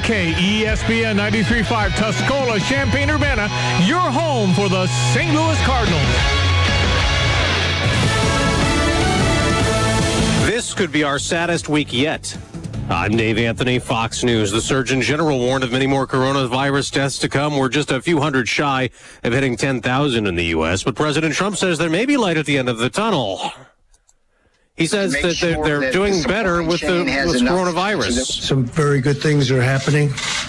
KFTK, ESPN 93.5, Tuscola, Champaign-Urbana, your home for the St. Louis Cardinals. This could be our saddest week yet. I'm Dave Anthony, Fox News. The Surgeon General warned of many more coronavirus deaths to come. We're just a few hundred shy of hitting 10,000 in the U.S., but President Trump says there may be light at the end of the tunnel. He says that they're doing better with coronavirus. Some very good things are happening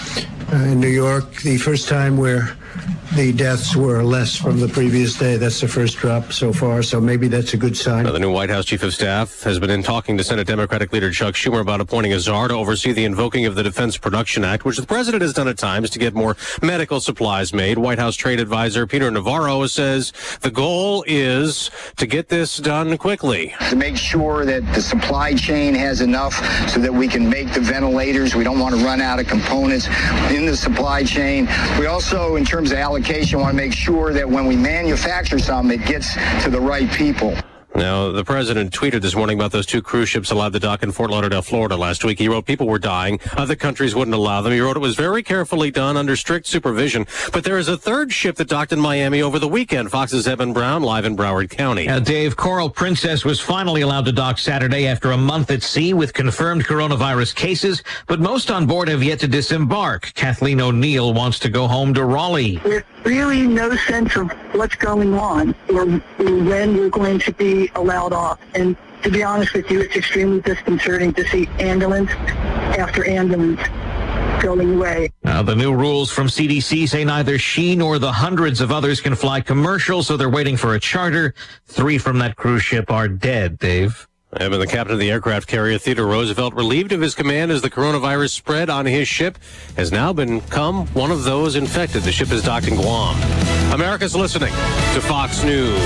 in New York. The first time where the deaths were less from the previous day. That's the first drop so far, so maybe that's a good sign. Now, the new White House Chief of Staff has been in talking to Senate Democratic leader Chuck Schumer about appointing a czar to oversee the invoking of the Defense Production Act, which the president has done at times to get more medical supplies made. White House trade advisor Peter Navarro says the goal is to get this done quickly. To make sure that the supply chain has enough so that we can make the ventilators. We don't want to run out of components in the supply chain. We also, in terms of allocation, want to make sure that when we manufacture something, it gets to the right people. Now, the president tweeted this morning about those two cruise ships allowed to dock in Fort Lauderdale, Florida last week. He wrote people were dying. Other countries wouldn't allow them. He wrote it was very carefully done under strict supervision. But there is a third ship that docked in Miami over the weekend. Fox's Evan Brown live in Broward County. Dave, Coral Princess was finally allowed to dock Saturday after a month at sea with confirmed coronavirus cases. But most on board have yet to disembark. Kathleen O'Neill wants to go home to Raleigh. There's really no sense of what's going on or when we're going to be allowed off. And to be honest with you, it's extremely disconcerting to see ambulance after ambulance going away. Now, the new rules from CDC say neither she nor the hundreds of others can fly commercial, so they're waiting for a charter. 3 from that cruise ship are dead, Dave. Evan, the captain of the aircraft carrier Theodore Roosevelt, relieved of his command as the coronavirus spread on his ship, has now become one of those infected. The ship is docked in Guam. America's listening to Fox News.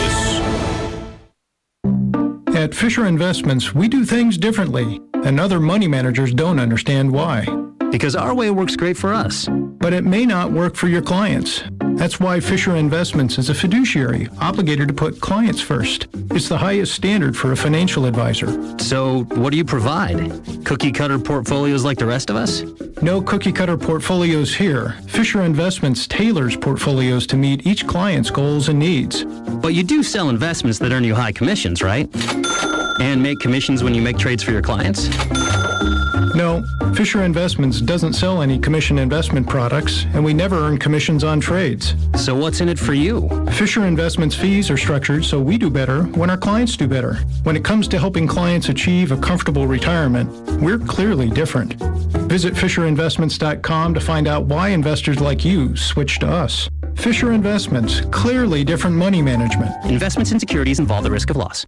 At Fisher Investments, we do things differently, and other money managers don't understand why. Because our way works great for us. But it may not work for your clients. That's why Fisher Investments is a fiduciary, obligated to put clients first. It's the highest standard for a financial advisor. So, what do you provide? Cookie-cutter portfolios like the rest of us? No cookie-cutter portfolios here. Fisher Investments tailors portfolios to meet each client's goals and needs. But you do sell investments that earn you high commissions, right? And make commissions when you make trades for your clients? No, Fisher Investments doesn't sell any commission investment products, and we never earn commissions on trades. So what's in it for you? Fisher Investments fees are structured so we do better when our clients do better. When it comes to helping clients achieve a comfortable retirement, we're clearly different. Visit FisherInvestments.com to find out why investors like you switch to us. Fisher Investments, clearly different money management. Investments in securities involve the risk of loss.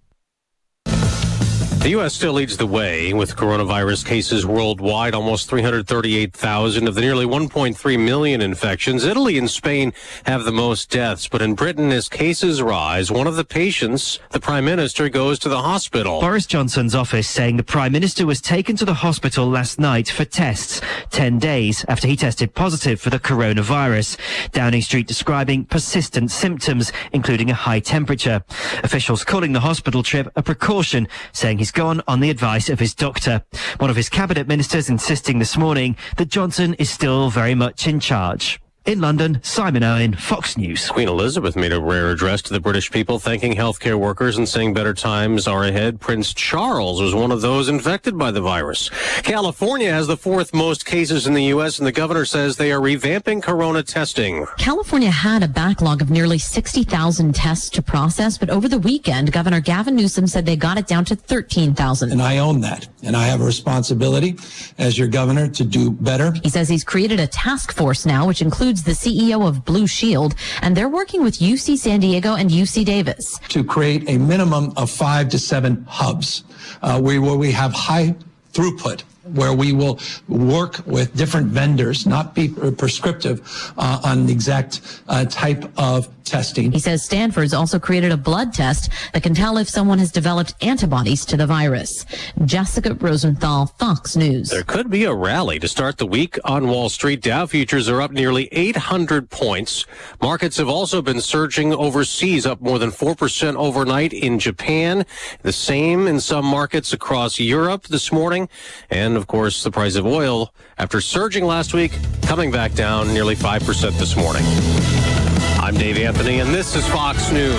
The U.S. still leads the way with coronavirus cases worldwide, almost 338,000 of the nearly 1.3 million infections. Italy and Spain have the most deaths, but in Britain, as cases rise, one of the patients, the Prime Minister, goes to the hospital. Boris Johnson's office saying the Prime Minister was taken to the hospital last night for tests, 10 days after he tested positive for the coronavirus. Downing Street describing persistent symptoms, including a high temperature. Officials calling the hospital trip a precaution, saying he's gone on the advice of his doctor. One of his cabinet ministers insisting this morning that Johnson is still very much in charge. In London, Simon Owen, Fox News. Queen Elizabeth made a rare address to the British people, thanking healthcare workers and saying better times are ahead. Prince Charles was one of those infected by the virus. California has the 4th most cases in the U.S., and the governor says they are revamping corona testing. California had a backlog of nearly 60,000 tests to process, but over the weekend, Governor Gavin Newsom said they got it down to 13,000. And I own that, and I have a responsibility as your governor to do better. He says he's created a task force now, which includes the CEO of Blue Shield, and they're working with UC San Diego and UC Davis to create a minimum of 5 to 7 hubs where we have high throughput, where we will work with different vendors, not be prescriptive on the exact type of testing. He says Stanford's also created a blood test that can tell if someone has developed antibodies to the virus. Jessica Rosenthal, Fox News. There could be a rally to start the week on Wall Street. Dow futures are up nearly 800 points. Markets have also been surging overseas, up more than 4% overnight in Japan. The same in some markets across Europe this morning. And, of course, the price of oil, after surging last week, coming back down nearly 5% this morning. I'm Dave Anthony, and this is Fox News.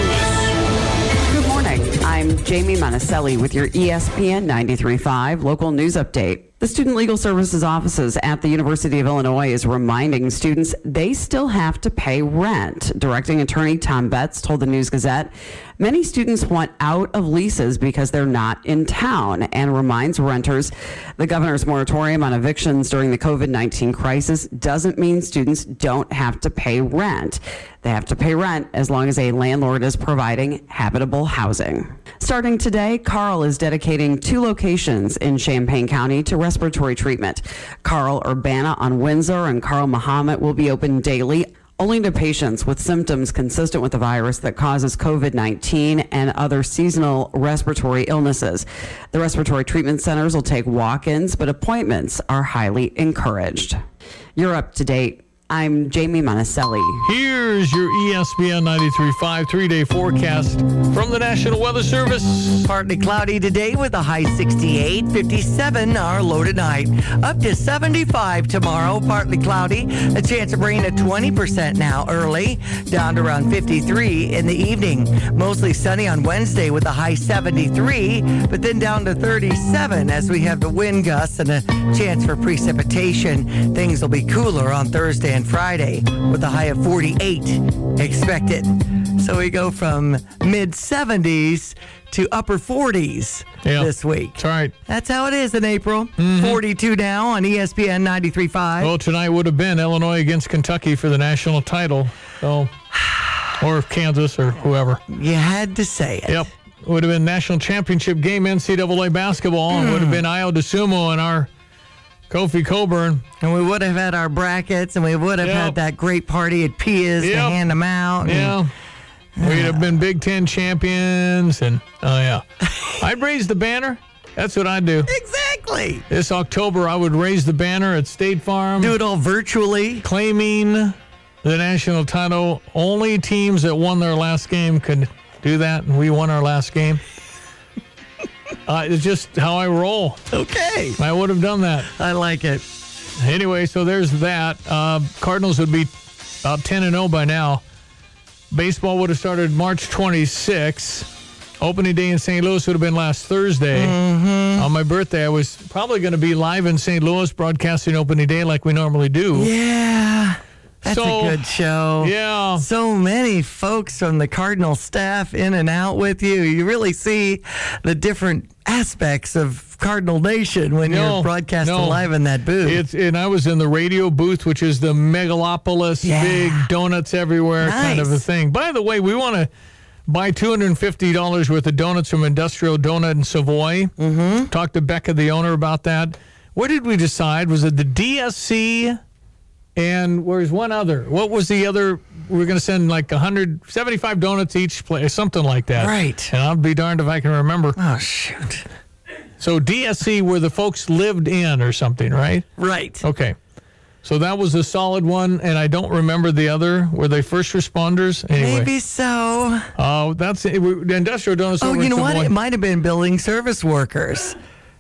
Good morning. I'm Jamie Monticelli with your ESPN 93.5 local news update. The Student Legal Services offices at the University of Illinois is reminding students they still have to pay rent. Directing attorney Tom Betts told the News-Gazette many students want out of leases because they're not in town, and reminds renters the governor's moratorium on evictions during the COVID-19 crisis doesn't mean students don't have to pay rent. They have to pay rent as long as a landlord is providing habitable housing. Starting today, Carle is dedicating 2 locations in Champaign County to respiratory treatment. Carle Urbana on Windsor and Carle Mahomet will be open daily only to patients with symptoms consistent with the virus that causes COVID-19 and other seasonal respiratory illnesses. The respiratory treatment centers will take walk-ins, but appointments are highly encouraged. You're up to date. I'm Jamie Monticelli. Here's your ESPN 93.5 3-day forecast from the National Weather Service. Partly cloudy today with a high 68, 57 our low tonight. Up to 75 tomorrow, partly cloudy. A chance of rain at 20% now early, down to around 53 in the evening. Mostly sunny on Wednesday with a high 73, but then down to 37 as we have the wind gusts and a chance for precipitation. Things will be cooler on Thursday and Friday with a high of 48 expected. So we go from mid-70s to upper 40s this week. That's right. That's how it is in April. 42 now on ESPN 93.5. Well, tonight would have been Illinois against Kentucky for the national title. So, or Kansas or whoever. You had to say it. Yep. Would have been national championship game, NCAA basketball. Would have been Io DeSumo and our Kofi Coburn. And we would have had our brackets, and we would have had that great party at Pia's to hand them out. Yeah. We'd have been Big Ten champions, and I'd raise the banner. That's what I'd do. Exactly. This October, I would raise the banner at State Farm. Do it all virtually. Claiming the national title. Only teams that won their last game could do that, and we won our last game. It's just how I roll. Okay. I would have done that. I like it. Anyway, so there's that. Cardinals would be about 10-0 by now. Baseball would have started March 26th. Opening day in St. Louis would have been last Thursday. On my birthday, I was probably going to be live in St. Louis broadcasting opening day like we normally do. Yeah. That's a good show. Yeah. So many folks from the Cardinal staff in and out with you. You really see the different aspects of Cardinal Nation when you're broadcasting live in that booth. And I was in the radio booth, which is the megalopolis, big donuts everywhere kind of a thing. By the way, we want to buy $250 worth of donuts from Industrial Donut in Savoy. Talked to Becca, the owner, about that. What did we decide? Was it the DSC? And where's one other? What was the other? We were going to send like 175 donuts each place, something like that. Right. And I'll be darned if I can remember. Oh, shoot. So DSC, where the folks lived in or something, right? Right. Okay. So that was a solid one, and I don't remember the other. Were they first responders? Anyway. Maybe so. Oh, that's it. The Industrial Donuts. Oh, you know what? It might have been building service workers.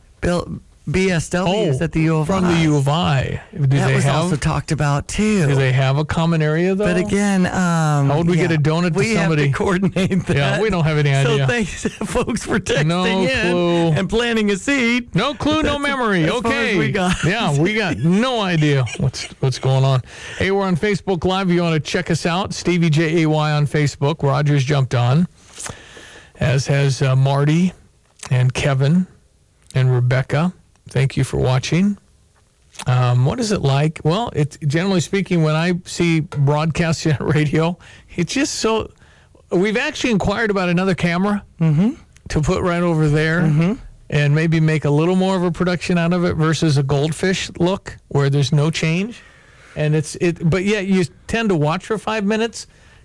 BSW is at the U of I. From the U of I. That was also talked about, too. Do they have a common area, though? But again, how would we get a donut to somebody? We have to coordinate that. Yeah, we don't have any idea. So thanks, folks, for texting in and planting a seed. No clue, no memory. As okay. far as we got. Yeah, we got no idea what's going on. Hey, we're on Facebook Live. If you want to check us out, Stevie Jay on Facebook. Roger's jumped on, as has Marty and Kevin and Rebecca. Thank you for watching. What is it like? Well, it's generally speaking, when I see broadcasting on radio, it's just so. We've actually inquired about another camera to put right over there and maybe make a little more of a production out of it versus a goldfish look where there's no change. And but yet you tend to watch for 5 minutes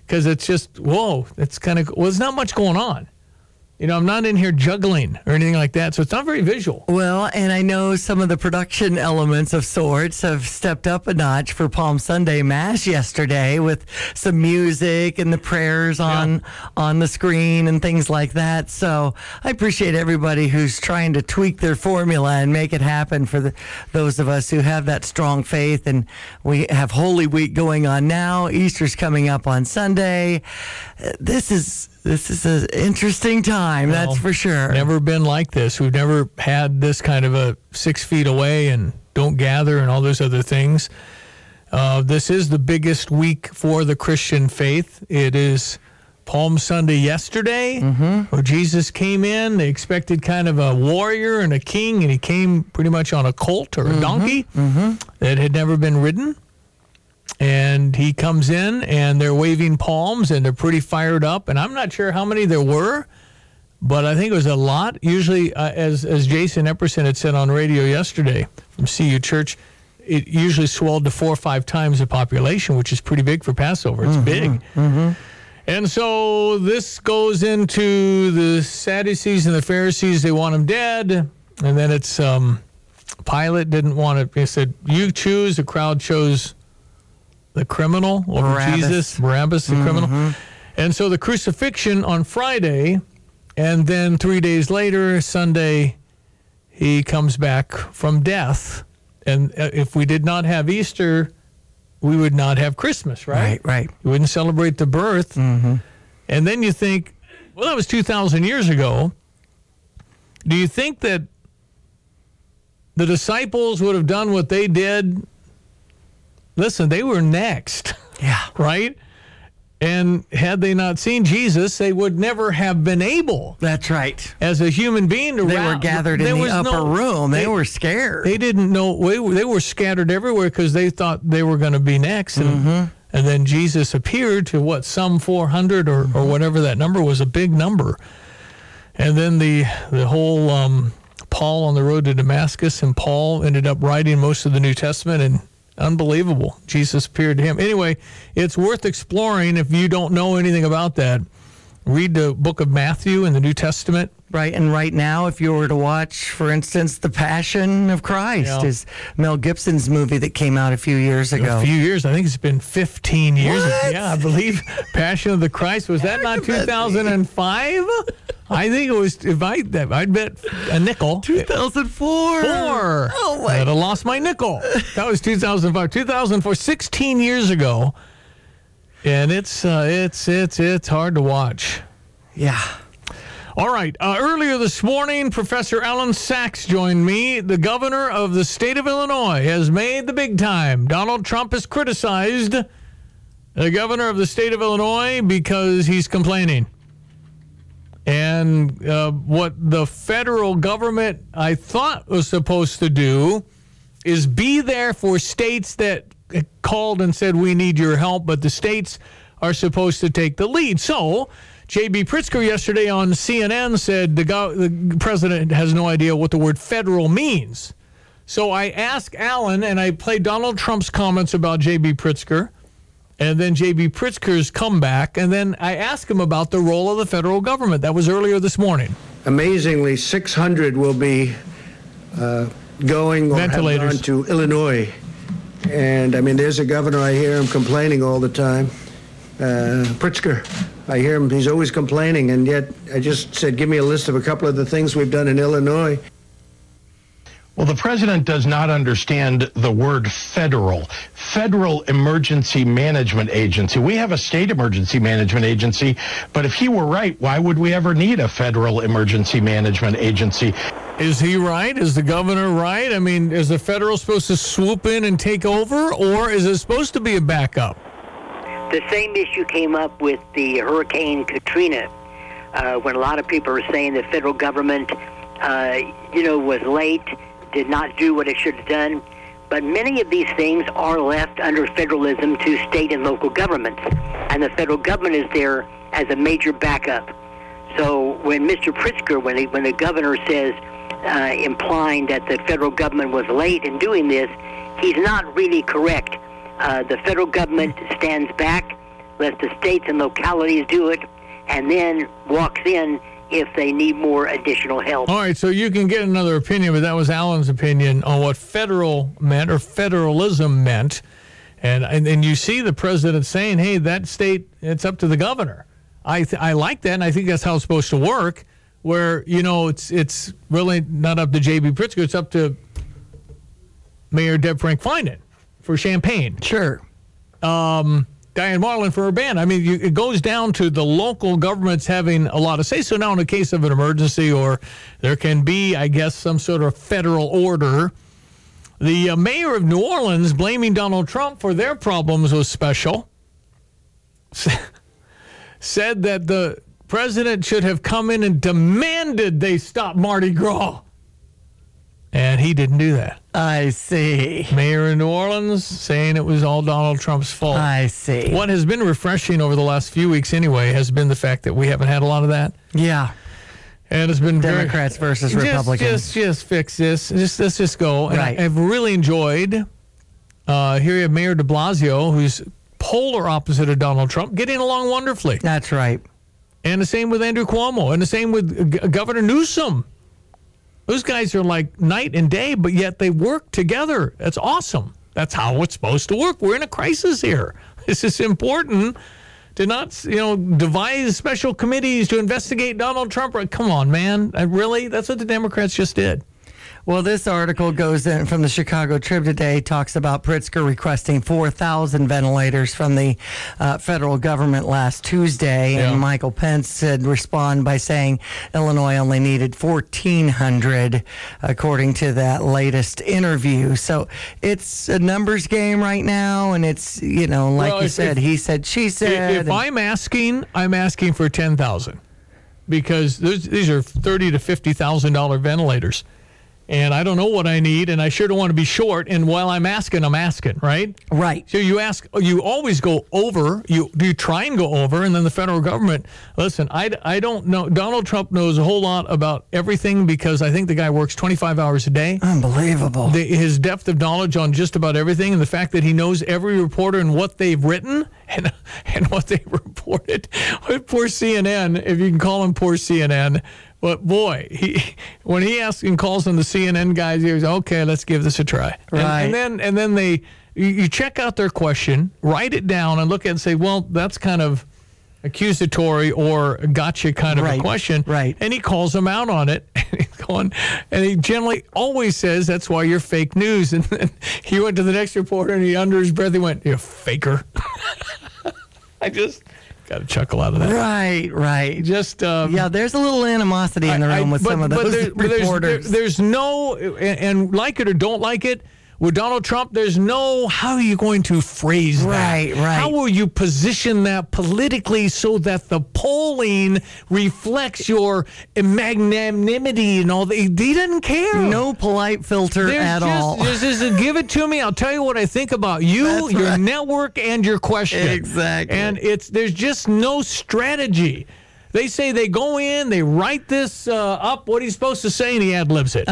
because it's just, whoa, it's kind of, well, there's not much going on. You know, I'm not in here juggling or anything like that, so it's not very visual. Well, and I know some of the production elements of sorts have stepped up a notch for Palm Sunday Mass yesterday with some music and the prayers on the screen and things like that. So I appreciate everybody who's trying to tweak their formula and make it happen for those of us who have that strong faith. And we have Holy Week going on now. Easter's coming up on Sunday. This is an interesting time, well, that's for sure. Never been like this. We've never had this kind of a 6 feet away and don't gather and all those other things. This is the biggest week for the Christian faith. It is Palm Sunday yesterday, where Jesus came in. They expected kind of a warrior and a king, and he came pretty much on a colt or a donkey that had never been ridden. And he comes in, and they're waving palms, and they're pretty fired up. And I'm not sure how many there were, but I think it was a lot. Usually, as Jason Epperson had said on radio yesterday from CU Church, it usually swelled to 4 or 5 times the population, which is pretty big for Passover. It's big. And so this goes into the Sadducees and the Pharisees. They want him dead. And then it's Pilate didn't want it. He said, you choose. The crowd chose the criminal over Jesus, Barabbas, the criminal. And so the crucifixion on Friday, and then 3 days later, Sunday, he comes back from death. And if we did not have Easter, we would not have Christmas, right? Right. We wouldn't celebrate the birth. And then you think, well, that was 2,000 years ago. Do you think that the disciples would have done what they did? Listen, they were next. Yeah. Right? And had they not seen Jesus, they would never have been able. That's right. As a human being to They were gathered in the upper room. They were scared. They didn't know. They were scattered everywhere because they thought they were going to be next. And then Jesus appeared to, some 400 or whatever that number was, a big number. And then the whole Paul on the road to Damascus, and Paul ended up writing most of the New Testament, and unbelievable. Jesus appeared to him. Anyway, it's worth exploring if you don't know anything about that. Read the book of Matthew in the New Testament. Right, and right now, if you were to watch, for instance, The Passion of Christ, is Mel Gibson's movie that came out a few years ago. A few years. I think it's been 15 years. What? Yeah, I believe Passion of the Christ. Was that not 2005? I think it was, I'd bet a nickel. 2004. Oh, my. I'd have lost my nickel. That was 2005. 2004, 16 years ago. And it's hard to watch. Yeah. All right. Earlier this morning, Professor Alan Sachs joined me. The governor of the state of Illinois has made the big time. Donald Trump has criticized the governor of the state of Illinois because he's complaining. And what the federal government, I thought, was supposed to do is be there for states that called and said, we need your help, but the states are supposed to take the lead. So J.B. Pritzker yesterday on CNN said the president has no idea what the word federal means. So I asked Alan, and I played Donald Trump's comments about J.B. Pritzker, and then J.B. Pritzker's comeback, and then I asked him about the role of the federal government. That was earlier this morning. Amazingly, 600 will be going or have gone to Illinois. And, I mean, there's a governor, I hear him complaining all the time. Pritzker, I hear him, he's always complaining, and yet I just said, give me a list of a couple of the things we've done in Illinois. Well, the president does not understand the word federal. Federal Emergency Management Agency. We have a state emergency management agency, but if he were right, why would we ever need a federal emergency management agency? Is he right? Is the governor right? I mean, is the federal supposed to swoop in and take over, or is it supposed to be a backup? The same issue came up with the Hurricane Katrina, when a lot of people are saying the federal government, was late, did not do what it should have done. But many of these things are left under federalism to state and local governments, and the federal government is there as a major backup. So when Mr. Pritzker, when the governor says, implying that the federal government was late in doing this, he's not really correct. The federal government stands back. lets the states and localities do it, and then walks in if they need more additional help. All right, so you can get another opinion, but that was Alan's opinion on what federal meant or federalism meant. And you see the president saying, hey, that state, it's up to the governor. I like that, and I think that's how it's supposed to work, where, it's really not up to J.B. Pritzker. It's up to Mayor Deb Frank Finan for Champaign. Sure. Diane Marlin for Urbana. I mean, it goes down to the local governments having a lot of say. So now in the case of an emergency, or there can be, I guess, some sort of federal order, the mayor of New Orleans blaming Donald Trump for their problems was special. Said that the president should have come in and demanded they stop Mardi Gras. And he didn't do that. I see. Mayor of New Orleans saying it was all Donald Trump's fault. I see. What has been refreshing over the last few weeks anyway has been the fact that we haven't had a lot of that. Yeah. And it's been Democrats versus Republicans. Just fix this. Let's just go. And right. I've really enjoyed, here you have Mayor de Blasio, who's polar opposite of Donald Trump, getting along wonderfully. That's right. And the same with Andrew Cuomo, and the same with Governor Newsom. Those guys are like night and day, but yet they work together. That's awesome. That's how it's supposed to work. We're in a crisis here. This is important to not, devise special committees to investigate Donald Trump. Come on, man. Really? That's what the Democrats just did. Well, this article goes in from the Chicago Trib today, talks about Pritzker requesting 4,000 ventilators from the federal government last Tuesday. Yeah. And Michael Pence said respond by saying Illinois only needed 1,400, according to that latest interview. So it's a numbers game right now. And it's, like you said, he said, she said. If I'm asking for 10,000 because these are $30,000 to $50,000 ventilators. And I don't know what I need, and I sure don't want to be short. And while I'm asking, right? Right. So you always go over. You try and go over, and then the federal government. Listen, I don't know. Donald Trump knows a whole lot about everything because I think the guy works 25 hours a day. Unbelievable. His depth of knowledge on just about everything, and the fact that he knows every reporter and what they've written and what they've reported. Poor CNN, if you can call him poor CNN. But boy, when he asks and calls on the CNN guys, he goes, "Okay, let's give this a try." Right. And then you check out their question, write it down, and look at it and say, "Well, that's kind of accusatory or gotcha kind of a question." Right. And he calls them out on it. And he generally always says, "That's why you're fake news." And then he went to the next reporter, and under his breath, he went, "You faker." I just got a chuckle out of that. Right. Just there's a little animosity in the room with some of those reporters. There's no, and like it or don't like it, with Donald Trump, there's no, how are you going to phrase that? Right. How will you position that politically so that the polling reflects your magnanimity and all that? He doesn't care. No polite filter at all. Just give it to me. I'll tell you what I think about you, your network, and your question. Exactly. And there's just no strategy. They say they go in, they write this up, what he's supposed to say, and he ad-libs it.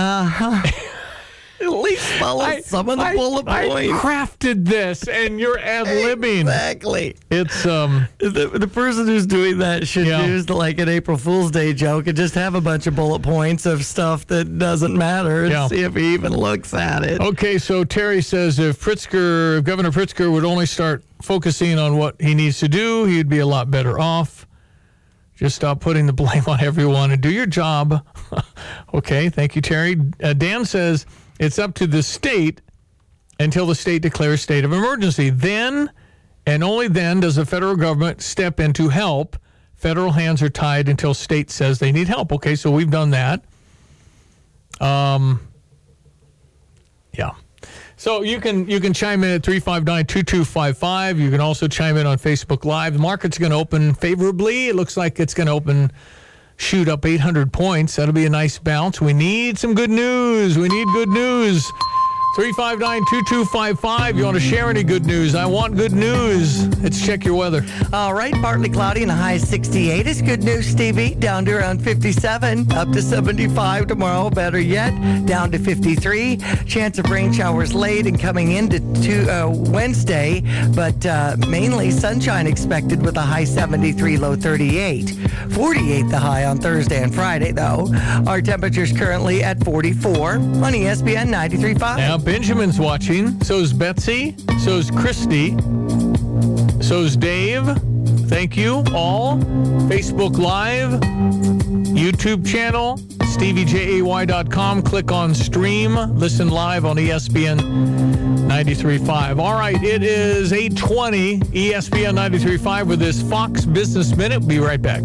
At least follow some of the bullet points. I crafted this, and you're ad-libbing. Exactly. It's the person who's doing that should use like an April Fool's Day joke and just have a bunch of bullet points of stuff that doesn't matter and see if he even looks at it. Okay, so Terry says if Governor Pritzker would only start focusing on what he needs to do, he'd be a lot better off. Just stop putting the blame on everyone and do your job. Okay, thank you, Terry. Dan says it's up to the state until the state declares state of emergency. Then, and only then, does the federal government step in to help. Federal hands are tied until state says they need help. Okay, so we've done that. Yeah. So you can chime in at 359-2255. You can also chime in on Facebook Live. The market's going to open favorably. It looks like it's going to shoot up 800 points. That'll be a nice bounce. We need some good news. 359-2255. You want to share any good news? I want good news. Let's check your weather. All right, partly cloudy and a high 68 is good news, Stevie. Down to around 57, up to 75 tomorrow. Better yet, down to 53. Chance of rain showers late and coming into Wednesday, but mainly sunshine expected with a high 73, low 38. 48 the high on Thursday and Friday, though. Our temperature's currently at 44 on ESPN 93.5. Now, Benjamin's watching. So's Betsy. So's Christy. So's Dave. Thank you all. Facebook Live. YouTube channel. StevieJay.com. Click on stream. Listen live on ESPN 93.5. All right, it is 8:20. ESPN 93.5 with this Fox Business Minute. We'll be right back.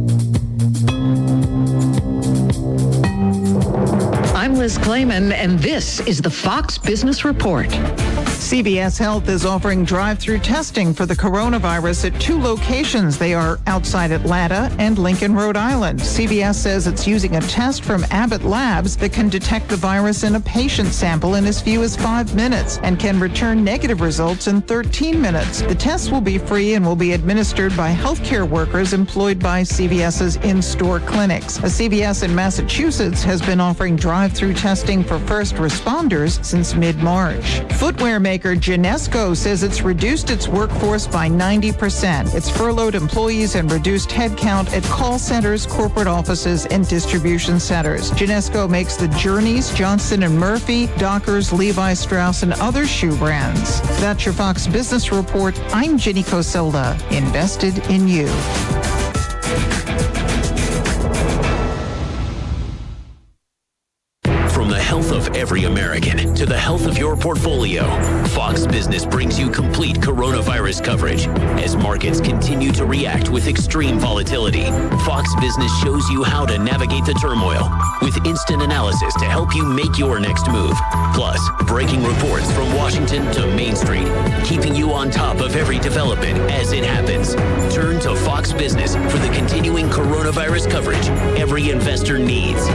I'm Liz Clayman, and this is the Fox Business Report. CVS Health is offering drive-through testing for the coronavirus at 2 locations. They are outside Atlanta and Lincoln, Rhode Island. CVS says it's using a test from Abbott Labs that can detect the virus in a patient sample in as few as 5 minutes and can return negative results in 13 minutes. The test will be free and will be administered by healthcare workers employed by CVS's in-store clinics. A CVS in Massachusetts has been offering drive-through testing for first responders since mid-March. Footwear maker Genesco says it's reduced its workforce by 90%. It's furloughed employees and reduced headcount at call centers, corporate offices, and distribution centers. Genesco makes the Journeys, Johnston & Murphy, Dockers, Levi Strauss, and other shoe brands. That's your Fox Business Report. I'm Ginny Cosilda. Invested in you. From the health of every American to the health of your portfolio, Fox Business brings you complete coronavirus coverage. As markets continue to react with extreme volatility, Fox Business shows you how to navigate the turmoil with instant analysis to help you make your next move. Plus, breaking reports from Washington to Main Street, keeping you on top of every development as it happens. Turn to Fox Business for the continuing coronavirus coverage every investor needs.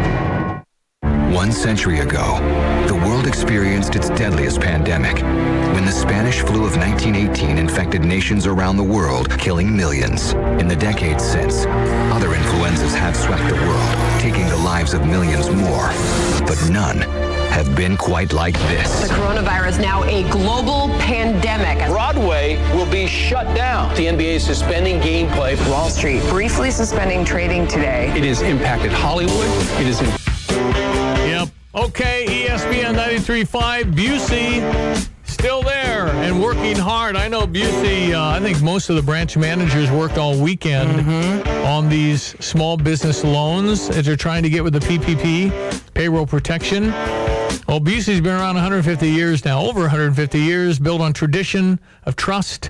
1 century ago, the world experienced its deadliest pandemic when the Spanish flu of 1918 infected nations around the world, killing millions. In the decades since, other influenzas have swept the world, taking the lives of millions more. But none have been quite like this. The coronavirus now a global pandemic. Broadway will be shut down. The NBA is suspending gameplay. Wall Street briefly suspending trading today. It has impacted Hollywood. It is Yep. Okay, ESPN 93.5, Busey still there and working hard. I know Busey, I think most of the branch managers worked all weekend on these small business loans as they're trying to get with the PPP, payroll protection. Well, Busey's been around 150 years now, over 150 years, built on tradition of trust.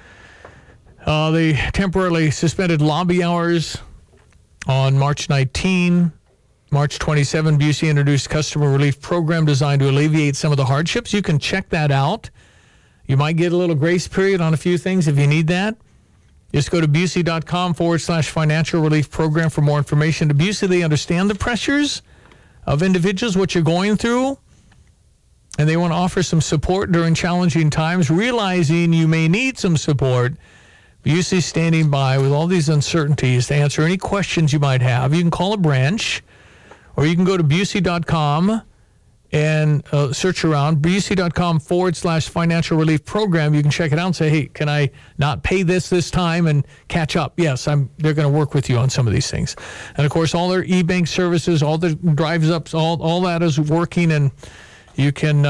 They temporarily suspended lobby hours on March 19. March 27, Busey introduced customer relief program designed to alleviate some of the hardships. You can check that out. You might get a little grace period on a few things if you need that. Just go to Busey.com/financial relief program for more information. To Busey, they understand the pressures of individuals, what you're going through, and they want to offer some support during challenging times, realizing you may need some support. Busey's standing by with all these uncertainties to answer any questions you might have. You can call a branch, or you can go to Busey.com and search around Busey.com/financial relief program. You can check it out and say, hey, can I not pay this time and catch up? Yes, they're going to work with you on some of these things. And, of course, all their e-bank services, all the drives-ups, all that is working. And you can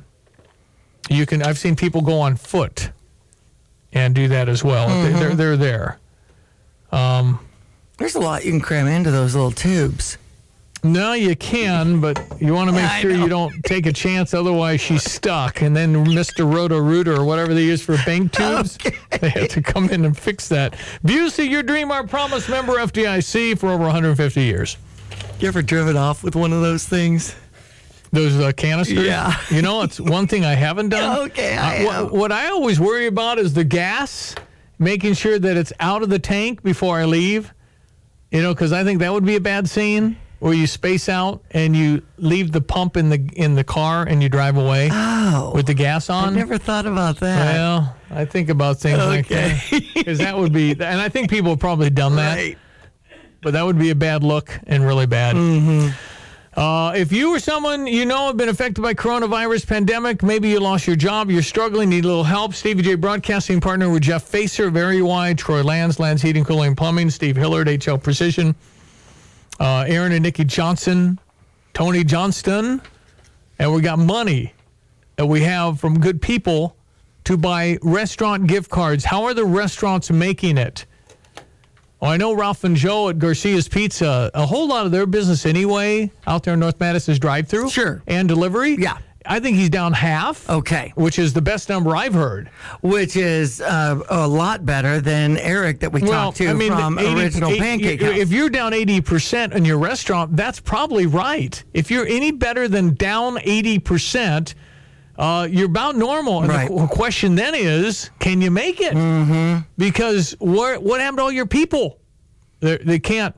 I've seen people go on foot and do that as well. They're there. There's a lot you can cram into those little tubes. No, you can, but you want to make sure you don't take a chance. Otherwise, she's stuck. And then Mr. Roto-Rooter or whatever they use for bank tubes, they have to come in and fix that. Busey, your Dream Our Promise member, FDIC, for over 150 years. You ever driven off with one of those things? Those canisters? Yeah. You know, it's one thing I haven't done. Okay, what I always worry about is the gas, making sure that it's out of the tank before I leave. You know, because I think that would be a bad scene. where you space out and you leave the pump in the car and you drive away with the gas on. I never thought about that. Well, I think about things like that. Because that would be, and I think people have probably done that. Right. But that would be a bad look and really bad. Mm-hmm. If you or someone you know have been affected by coronavirus pandemic, maybe you lost your job, you're struggling, need a little help, Stevie J Broadcasting partner with Jeff Facer, Very Wide, Troy Lands Heating, Cooling, and Plumbing, Steve Hillard, HL Precision, Aaron and Nikki Johnson, Tony Johnston, and we got money that we have from good people to buy restaurant gift cards. How are the restaurants making it? Well, I know Ralph and Joe at Garcia's Pizza, a whole lot of their business anyway out there in North Madison's drive-thru. Sure. And delivery. Yeah. I think he's down half. Okay. Which is the best number I've heard. Which is a lot better than Eric that we talked to from Original Pancake House. If you're down 80% in your restaurant, that's probably right. If you're any better than down 80%, you're about normal. And right. The question then is, can you make it? Mm-hmm. Because what happened to all your people? They can't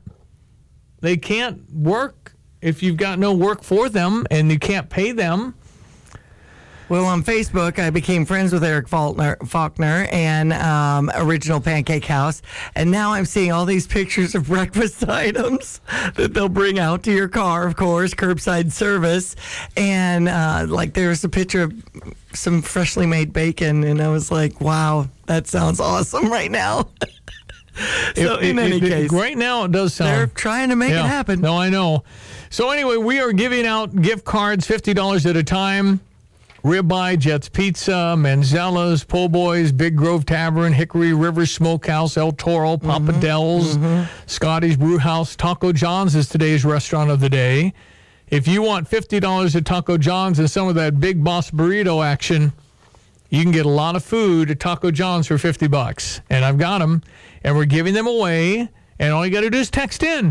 work if you've got no work for them and you can't pay them. Well, on Facebook, I became friends with Eric Faulkner and Original Pancake House, and now I'm seeing all these pictures of breakfast items that they'll bring out to your car, of course, curbside service, and like there's a picture of some freshly made bacon, and I was like, wow, that sounds awesome right now. So in any case, right now it does sound. They're trying to make it happen. No, I know. So anyway, we are giving out gift cards, $50 at a time. Ribeye, Jets Pizza, Manzella's, Po' Boys, Big Grove Tavern, Hickory River Smokehouse, El Toro, Papa Del's, Scotty's Brew House. Taco John's is today's restaurant of the day. If you want $50 at Taco John's and some of that Big Boss burrito action, you can get a lot of food at Taco John's for $50. And I've got them, and we're giving them away. And all you got to do is text in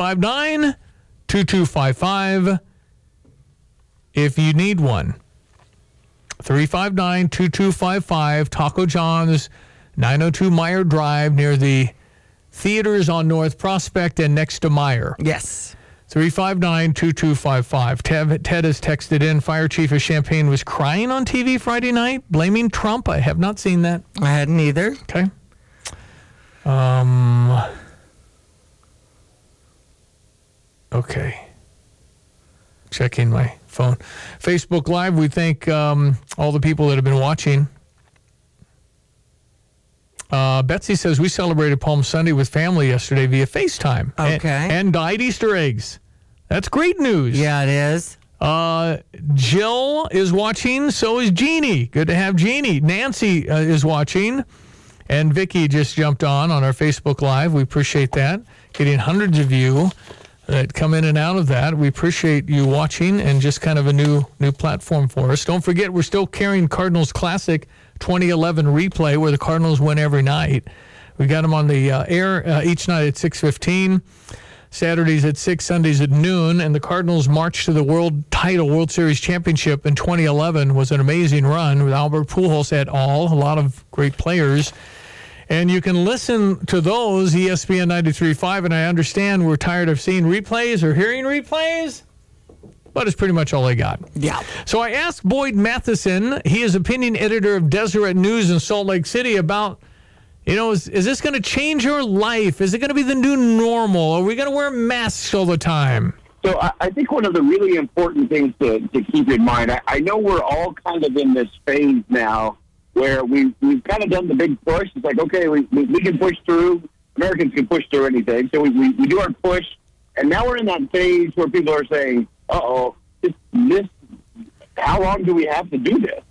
359-2255 if you need one. 359-2255, Taco John's, 902 Meyer Drive, near the theaters on North Prospect and next to Meyer. Yes. 359-2255. Ted has texted in, Fire Chief of Champaign was crying on TV Friday night, blaming Trump. I have not seen that. I hadn't either. Okay. Okay. Checking my phone. Facebook Live, we thank all the people that have been watching. Betsy says we celebrated Palm Sunday with family yesterday via FaceTime. Okay. And dyed Easter eggs. That's great news. Yeah, it is. Jill is watching. So is Jeannie. Good to have Jeannie. Nancy is watching. And Vicky just jumped on our Facebook Live. We appreciate that. Getting hundreds of you that come in and out of that. We appreciate you watching and just kind of a new platform for us. Don't forget, we're still carrying Cardinals Classic 2011 replay where the Cardinals win every night. We got them on the air each night at 6:15, Saturdays at 6, Sundays at noon, and the Cardinals' march to the World Series championship in 2011 was an amazing run with Albert Pujols et al., a lot of great players. And you can listen to those, ESPN 93.5, and I understand we're tired of seeing replays or hearing replays, but it's pretty much all I got. Yeah. So I asked Boyd Matheson, he is opinion editor of Deseret News in Salt Lake City, about, is this going to change your life? Is it going to be the new normal? Are we going to wear masks all the time? So I think one of the really important things to keep in mind, I know we're all kind of in this phase now where we've kind of done the big push. It's like, okay, we can push through. Americans can push through anything. So we do our push. And now we're in that phase where people are saying, this, how long do we have to do this?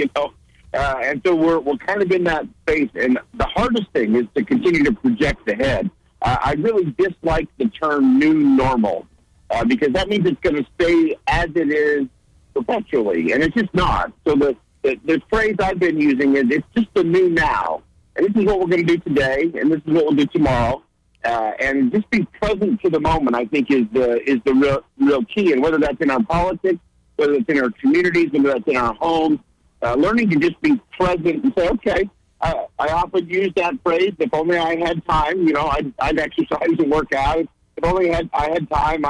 And so we're kind of in that phase. And the hardest thing is to continue to project ahead. I really dislike the term new normal because that means it's going to stay as it is perpetually. And it's just not. So the phrase I've been using is it's just the new now. And this is what we're going to do today, and this is what we'll do tomorrow. And just be present to the moment, I think, is the real key. And whether that's in our politics, whether it's in our communities, whether that's in our homes, learning to just be present and say, okay, I often use that phrase, if only I had time, I'd exercise and work out. If only I had time, I'd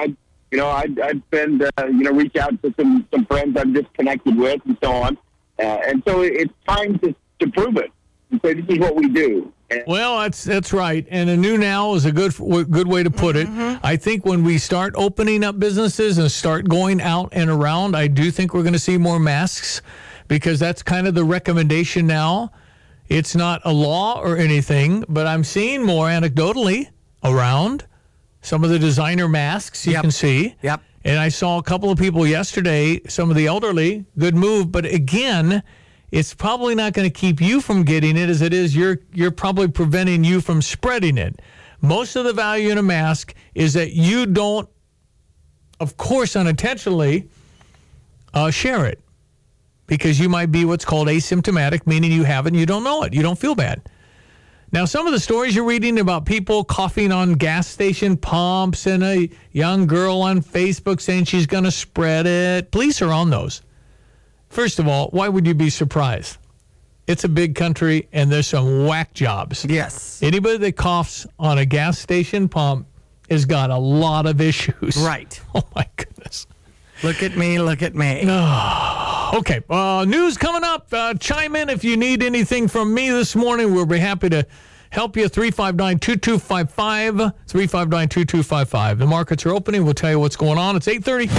I'd spend, reach out to some friends I've just connected with and so on. And so it's time to prove it. And so this is what we do. Well, that's right. And a new now is a good way to put it. I think when we start opening up businesses and start going out and around, I do think we're going to see more masks because that's kind of the recommendation now. It's not a law or anything, but I'm seeing more anecdotally around some of the designer masks you can see. Yep. And I saw a couple of people yesterday, some of the elderly, good move. But again, it's probably not going to keep you from getting it as it is you're probably preventing you from spreading it. Most of the value in a mask is that you don't, of course, unintentionally share it because you might be what's called asymptomatic, meaning you have it and you don't know it. You don't feel bad. Now, some of the stories you're reading about people coughing on gas station pumps and a young girl on Facebook saying she's going to spread it, police are on those. First of all, why would you be surprised? It's a big country, and there's some whack jobs. Yes. Anybody that coughs on a gas station pump has got a lot of issues. Right. Oh, my goodness. Look at me, look at me. Okay, news coming up. Chime in if you need anything from me this morning. We'll be happy to help you. 359-2255, 359-2255. The markets are opening. We'll tell you what's going on. It's 8:30.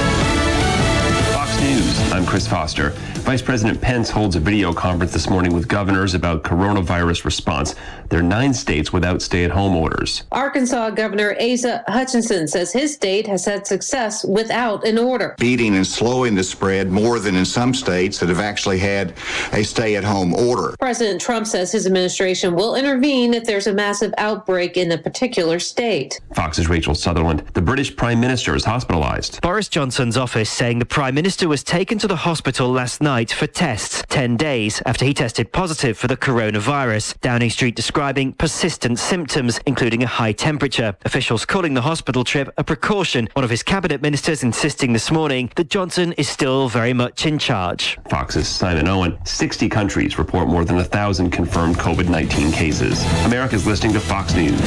Fox News, I'm Chris Foster. Vice President Pence holds a video conference this morning with governors about coronavirus response. There are 9 states without stay-at-home orders. Arkansas Governor Asa Hutchinson says his state has had success without an order. Beating and slowing the spread more than in some states that have actually had a stay-at-home order. President Trump says his administration will intervene if there's a massive outbreak in a particular state. Fox's Rachel Sutherland. The British Prime Minister is hospitalized. Boris Johnson's office saying the Prime Minister was taken to the hospital last night for tests 10 days after he tested positive for the coronavirus. Downing Street describing persistent symptoms, including a high temperature. Officials calling the hospital trip a precaution. One of his cabinet ministers insisting this morning that Johnson is still very much in charge. Fox's Simon Owen. 60 countries report more than 1,000 confirmed COVID-19 cases. America's listening to Fox News.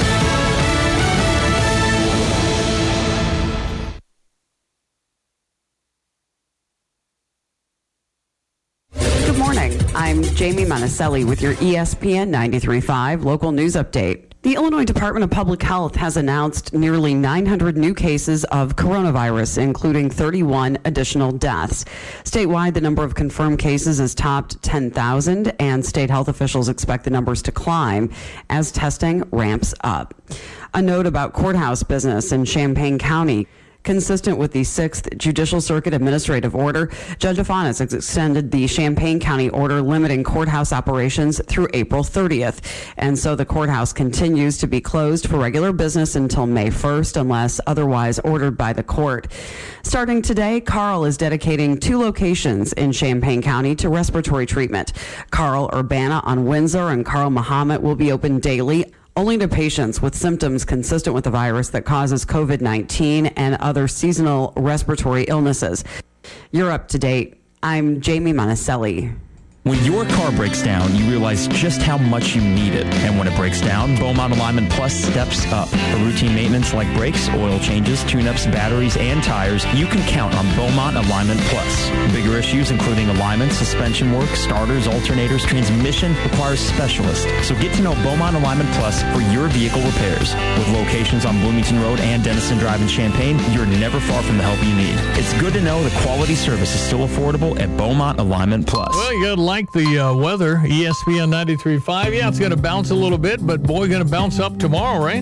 I'm Jamie Monticelli with your ESPN 93.5 local news update. The Illinois Department of Public Health has announced nearly 900 new cases of coronavirus, including 31 additional deaths. Statewide, the number of confirmed cases has topped 10,000, and state health officials expect the numbers to climb as testing ramps up. A note about courthouse business in Champaign County. Consistent with the 6th Judicial Circuit Administrative Order, Judge Afanis has extended the Champaign County order limiting courthouse operations through April 30th. And so the courthouse continues to be closed for regular business until May 1st, unless otherwise ordered by the court. Starting today, Carle is dedicating 2 locations in Champaign County to respiratory treatment. Carle Urbana on Windsor and Carle Muhammad will be open daily, only to patients with symptoms consistent with the virus that causes COVID-19 and other seasonal respiratory illnesses. You're up to date. I'm Jamie Monticelli. When your car breaks down, you realize just how much you need it. And when it breaks down, Beaumont Alignment Plus steps up. For routine maintenance like brakes, oil changes, tune-ups, batteries, and tires, you can count on Beaumont Alignment Plus. Bigger issues including alignment, suspension work, starters, alternators, transmission requires specialists. So get to know Beaumont Alignment Plus for your vehicle repairs. With locations on Bloomington Road and Denison Drive in Champaign, you're never far from the help you need. It's good to know the quality service is still affordable at Beaumont Alignment Plus. Well, you gotta like the weather. ESPN 93.5. Yeah, it's going to bounce a little bit, but boy, going to bounce up tomorrow, right?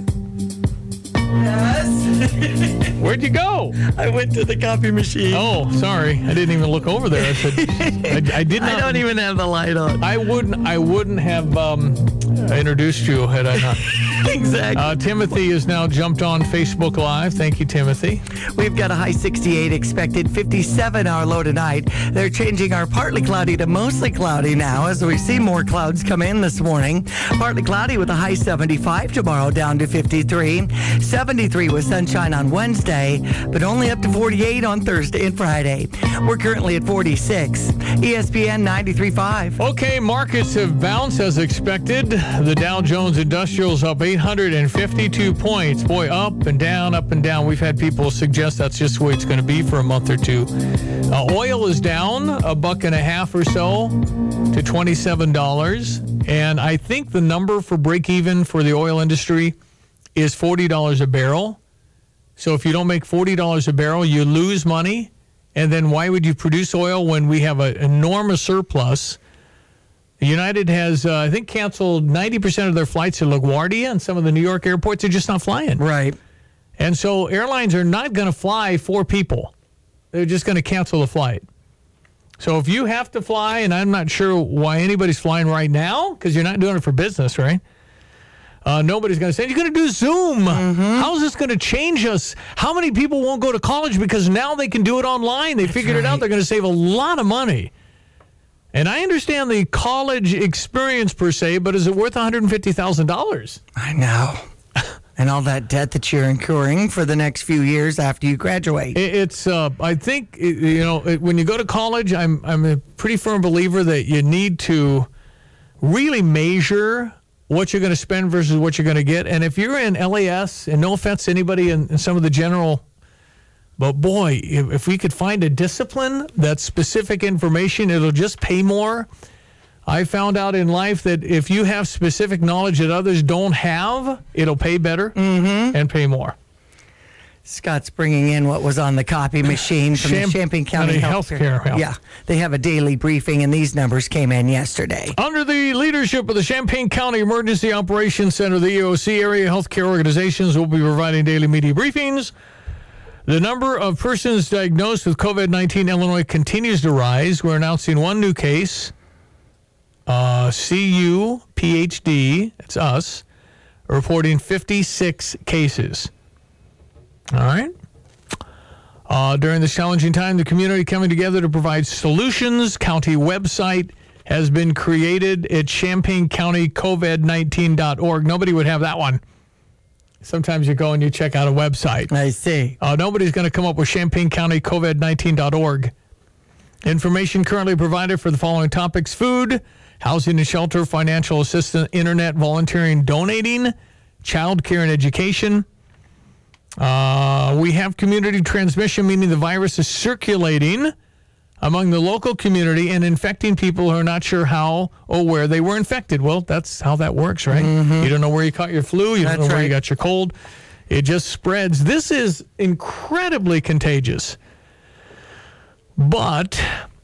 Yes. Where'd you go? I went to the coffee machine. Oh, sorry. I didn't even look over there. I said, I did not. I don't even have the light on. I wouldn't have introduced you had I not. Exactly. Timothy has now jumped on Facebook Live. Thank you, Timothy. We've got a high 68 expected, 57 our low tonight. They're changing our partly cloudy to mostly cloudy now as we see more clouds come in this morning. Partly cloudy with a high 75 tomorrow, down to 53. 73 with sunshine on Wednesday, but only up to 48 on Thursday and Friday. We're currently at 46. ESPN 93.5. Okay, markets have bounced as expected. The Dow Jones Industrial's up 852 points. Boy, up and down, up and down. We've had people suggest that's just the way it's going to be for a month or two. Oil is down $1.50 or so to $27. And I think the number for break even for the oil industry is $40 a barrel. So if you don't make $40 a barrel, you lose money. And then why would you produce oil when we have an enormous surplus? United has, I think, canceled 90% of their flights to LaGuardia, and some of the New York airports are just not flying. Right. And so airlines are not going to fly 4 people. They're just going to cancel the flight. So if you have to fly, and I'm not sure why anybody's flying right now, because you're not doing it for business, right? Nobody's going to say, you're going to do Zoom. How is this going to change us? How many people won't go to college because now they can do it online? They figured it out. They're going to save a lot of money. And I understand the college experience per se, but is it worth $150,000? I know. And all that debt that you're incurring for the next few years after you graduate. It's, I think, when you go to college, I'm a pretty firm believer that you need to really measure what you're going to spend versus what you're going to get. And if you're in LAS, and no offense to anybody in some of the general, but boy, if we could find a discipline that's specific information, it'll just pay more. I found out in life that if you have specific knowledge that others don't have, it'll pay better and pay more. Scott's bringing in what was on the copy machine from the Champaign County Healthcare. Yeah. They have a daily briefing, and these numbers came in yesterday. Under the leadership of the Champaign County Emergency Operations Center, the EOC, area healthcare organizations will be providing daily media briefings. The number of persons diagnosed with COVID-19 in Illinois continues to rise. We're announcing one new case. CU PhD, it's us, reporting 56 cases. All right. During this challenging time, the community coming together to provide solutions. County website has been created at ChampaignCountyCovid19.org. Nobody would have that one. Sometimes you go and you check out a website. I see. Nobody's going to come up with ChampaignCountyCovid19.org. Information currently provided for the following topics: food, housing and shelter, financial assistance, internet, volunteering, donating, child care and education. We have community transmission, meaning the virus is circulating among the local community and infecting people who are not sure how or where they were infected. Well, that's how that works, right? You don't know where you caught your flu. You don't know where you got your cold. It just spreads. This is incredibly contagious. But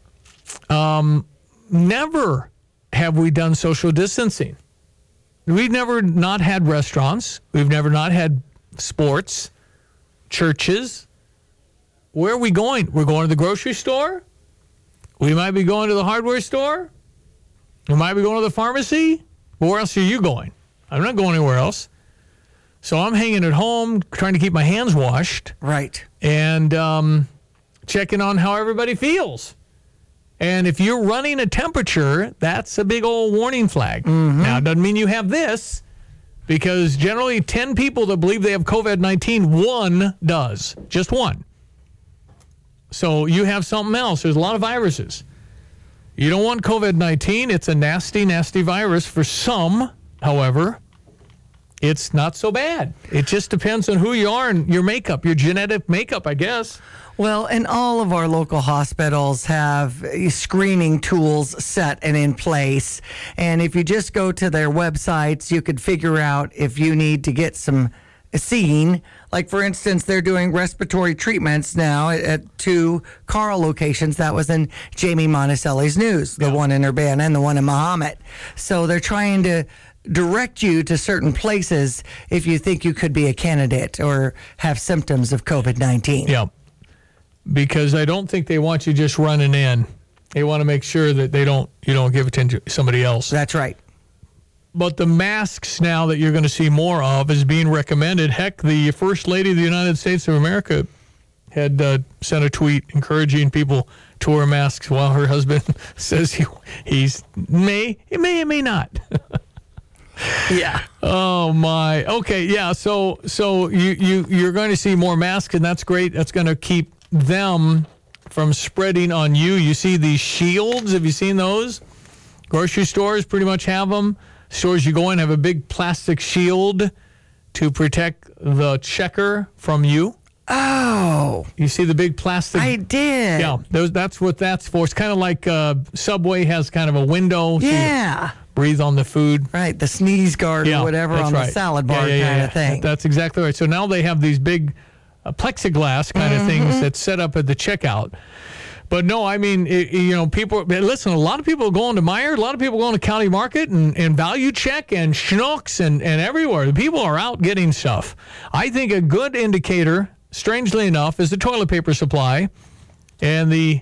never have we done social distancing. We've never not had restaurants. We've never not had sports, churches. Where are we going? We're going to the grocery store. We might be going to the hardware store. We might be going to the pharmacy. But where else are you going? I'm not going anywhere else. So I'm hanging at home trying to keep my hands washed. Right. And checking on how everybody feels. And if you're running a temperature, that's a big old warning flag. Now, it doesn't mean you have this, because generally 10 people that believe they have COVID-19, one does. Just one. So you have something else. There's a lot of viruses. You don't want COVID-19. It's a nasty, nasty virus. For some, however, it's not so bad. It just depends on who you are and your makeup, your genetic makeup, I guess. Well, and all of our local hospitals have screening tools set and in place. And if you just go to their websites, you could figure out if you need to get some seen. Like, for instance, they're doing respiratory treatments now at 2 Carl locations. That was in Jamie Monticelli's news, the one in Urbana and the one in Mahomet. So they're trying to direct you to certain places if you think you could be a candidate or have symptoms of COVID-19. Yeah, because I don't think they want you just running in. They want to make sure that you don't give it to somebody else. That's right. But the masks now that you're going to see more of is being recommended. Heck, the First Lady of the United States of America had sent a tweet encouraging people to wear masks while her husband says he may not. Yeah. Oh my. Okay, yeah. So you're going to see more masks, and that's great. That's going to keep them from spreading on you. You see these shields? Have you seen those? Grocery stores pretty much have them. Stores you go in have a big plastic shield to protect the checker from you. Oh. You see the big plastic? I did. Yeah, that's what that's for. It's kind of like Subway has kind of a window. Yeah. So breathe on the food. Right, the sneeze guard or whatever on the salad bar kind of thing. That's exactly right. So now they have these big plexiglass kind of things that's set up at the checkout. But no, I mean, people, listen, a lot of people are going to Meijer, a lot of people are going to County Market and Value Check and Schnucks and everywhere. The people are out getting stuff. I think a good indicator, strangely enough, is the toilet paper supply and the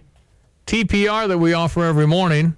TPR that we offer every morning.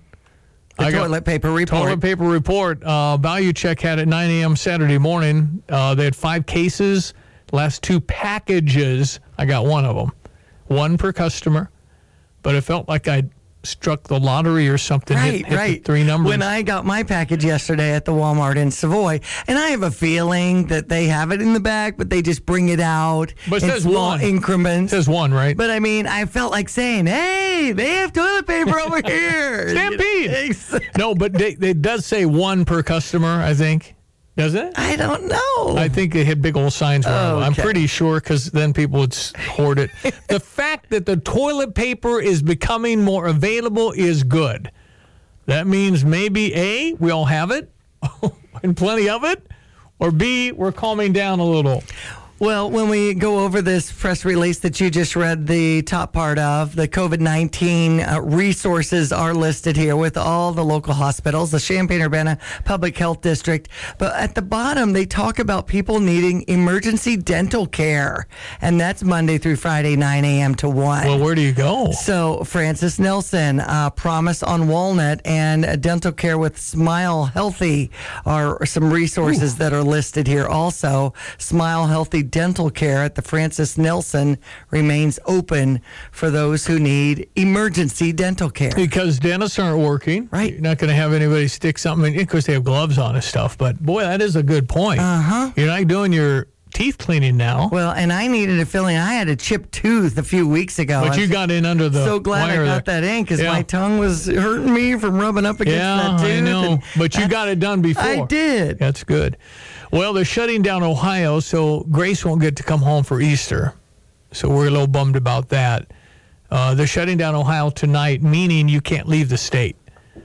Toilet paper report. Toilet paper report. Value Check had at 9 a.m. Saturday morning. They had 5 cases. Last 2 packages, I got one of them. 1 per customer. But it felt like I struck the lottery or something. Right. The 3 numbers. When I got my package yesterday at the Walmart in Savoy, and I have a feeling that they have it in the back, but they just bring it out but in says small 1. increments. It says 1, right? But I mean, I felt like saying, hey, they have toilet paper over here. Stampede. No, but it does say 1 per customer, I think. Does it? I don't know. I think they had big old signs around. Okay. I'm pretty sure because then people would hoard it. The fact that the toilet paper is becoming more available is good. That means maybe A, we all have it and plenty of it, or B, we're calming down a little. Well, when we go over this press release that you just read the top part of, the COVID-19 resources are listed here with all the local hospitals, the Champaign-Urbana Public Health District. But at the bottom, they talk about people needing emergency dental care. And that's Monday through Friday, 9 a.m. to 1. Well, where do you go? So Francis Nelson, Promise on Walnut, and dental care with Smile Healthy are some resources that are listed here also. Smile Healthy Dental care at the Francis Nelson remains open for those who need emergency dental care. Because dentists aren't working. Right. You're not going to have anybody stick something in, because they have gloves on and stuff. But boy, that is a good point. You're not doing your teeth cleaning now. Well, and I needed a filling. I had a chipped tooth a few weeks ago. But you got in under the so glad I got that in because my tongue was hurting me from rubbing up against that tooth. I know. But you got it done before. I did. That's good. Well, they're shutting down Ohio, so Grace won't get to come home for Easter. So we're a little bummed about that. They're shutting down Ohio tonight, meaning you can't leave the state.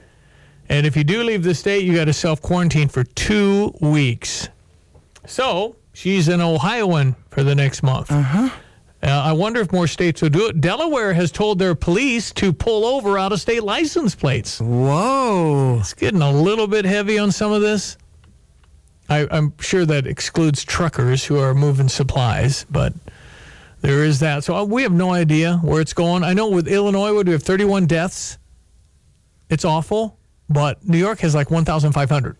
And if you do leave the state, you got to self-quarantine for 2 weeks. So she's an Ohioan for the next month. I wonder if more states will do it. Delaware has told their police to pull over out-of-state license plates. Whoa. It's getting a little bit heavy on some of this. I'm sure that excludes truckers who are moving supplies, but there is that. So we have no idea where it's going. I know with Illinois, we have 31 deaths. It's awful, but New York has like 1,500.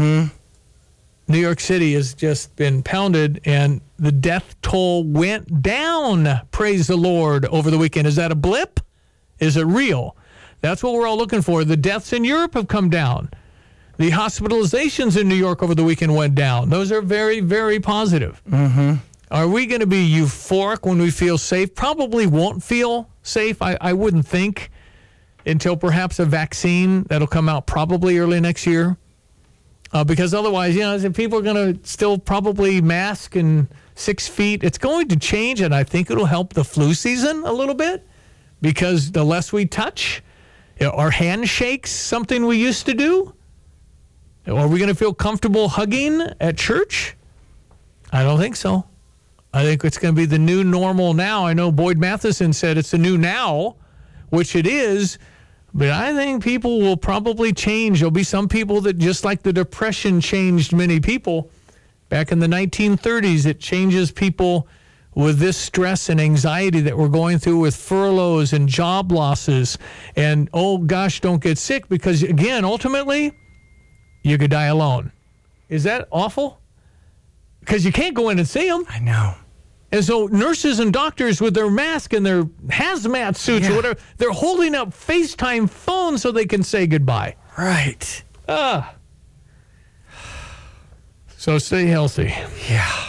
New York City has just been pounded, and the death toll went down, praise the Lord, over the weekend. Is that a blip? Is it real? That's what we're all looking for. The deaths in Europe have come down. The hospitalizations in New York over the weekend went down. Those are very, very positive. Are we going to be euphoric when we feel safe? Probably won't feel safe, I wouldn't think, until perhaps a vaccine that'll come out probably early next year. Because otherwise, people are going to still probably mask and 6 feet. It's going to change, and I think it'll help the flu season a little bit because the less we touch. Are handshakes something we used to do? Are we going to feel comfortable hugging at church? I don't think so. I think it's going to be the new normal now. I know Boyd Matheson said it's the new now, which it is, but I think people will probably change. There'll be some people that, just like the Depression changed many people, back in the 1930s, it changes people with this stress and anxiety that we're going through with furloughs and job losses. And, oh, gosh, don't get sick because, again, ultimately, you could die alone. Is that awful? Because you can't go in and see them. I know. And so nurses and doctors with their mask and their hazmat suits or whatever, they're holding up FaceTime phones so they can say goodbye. Right. So stay healthy. Yeah.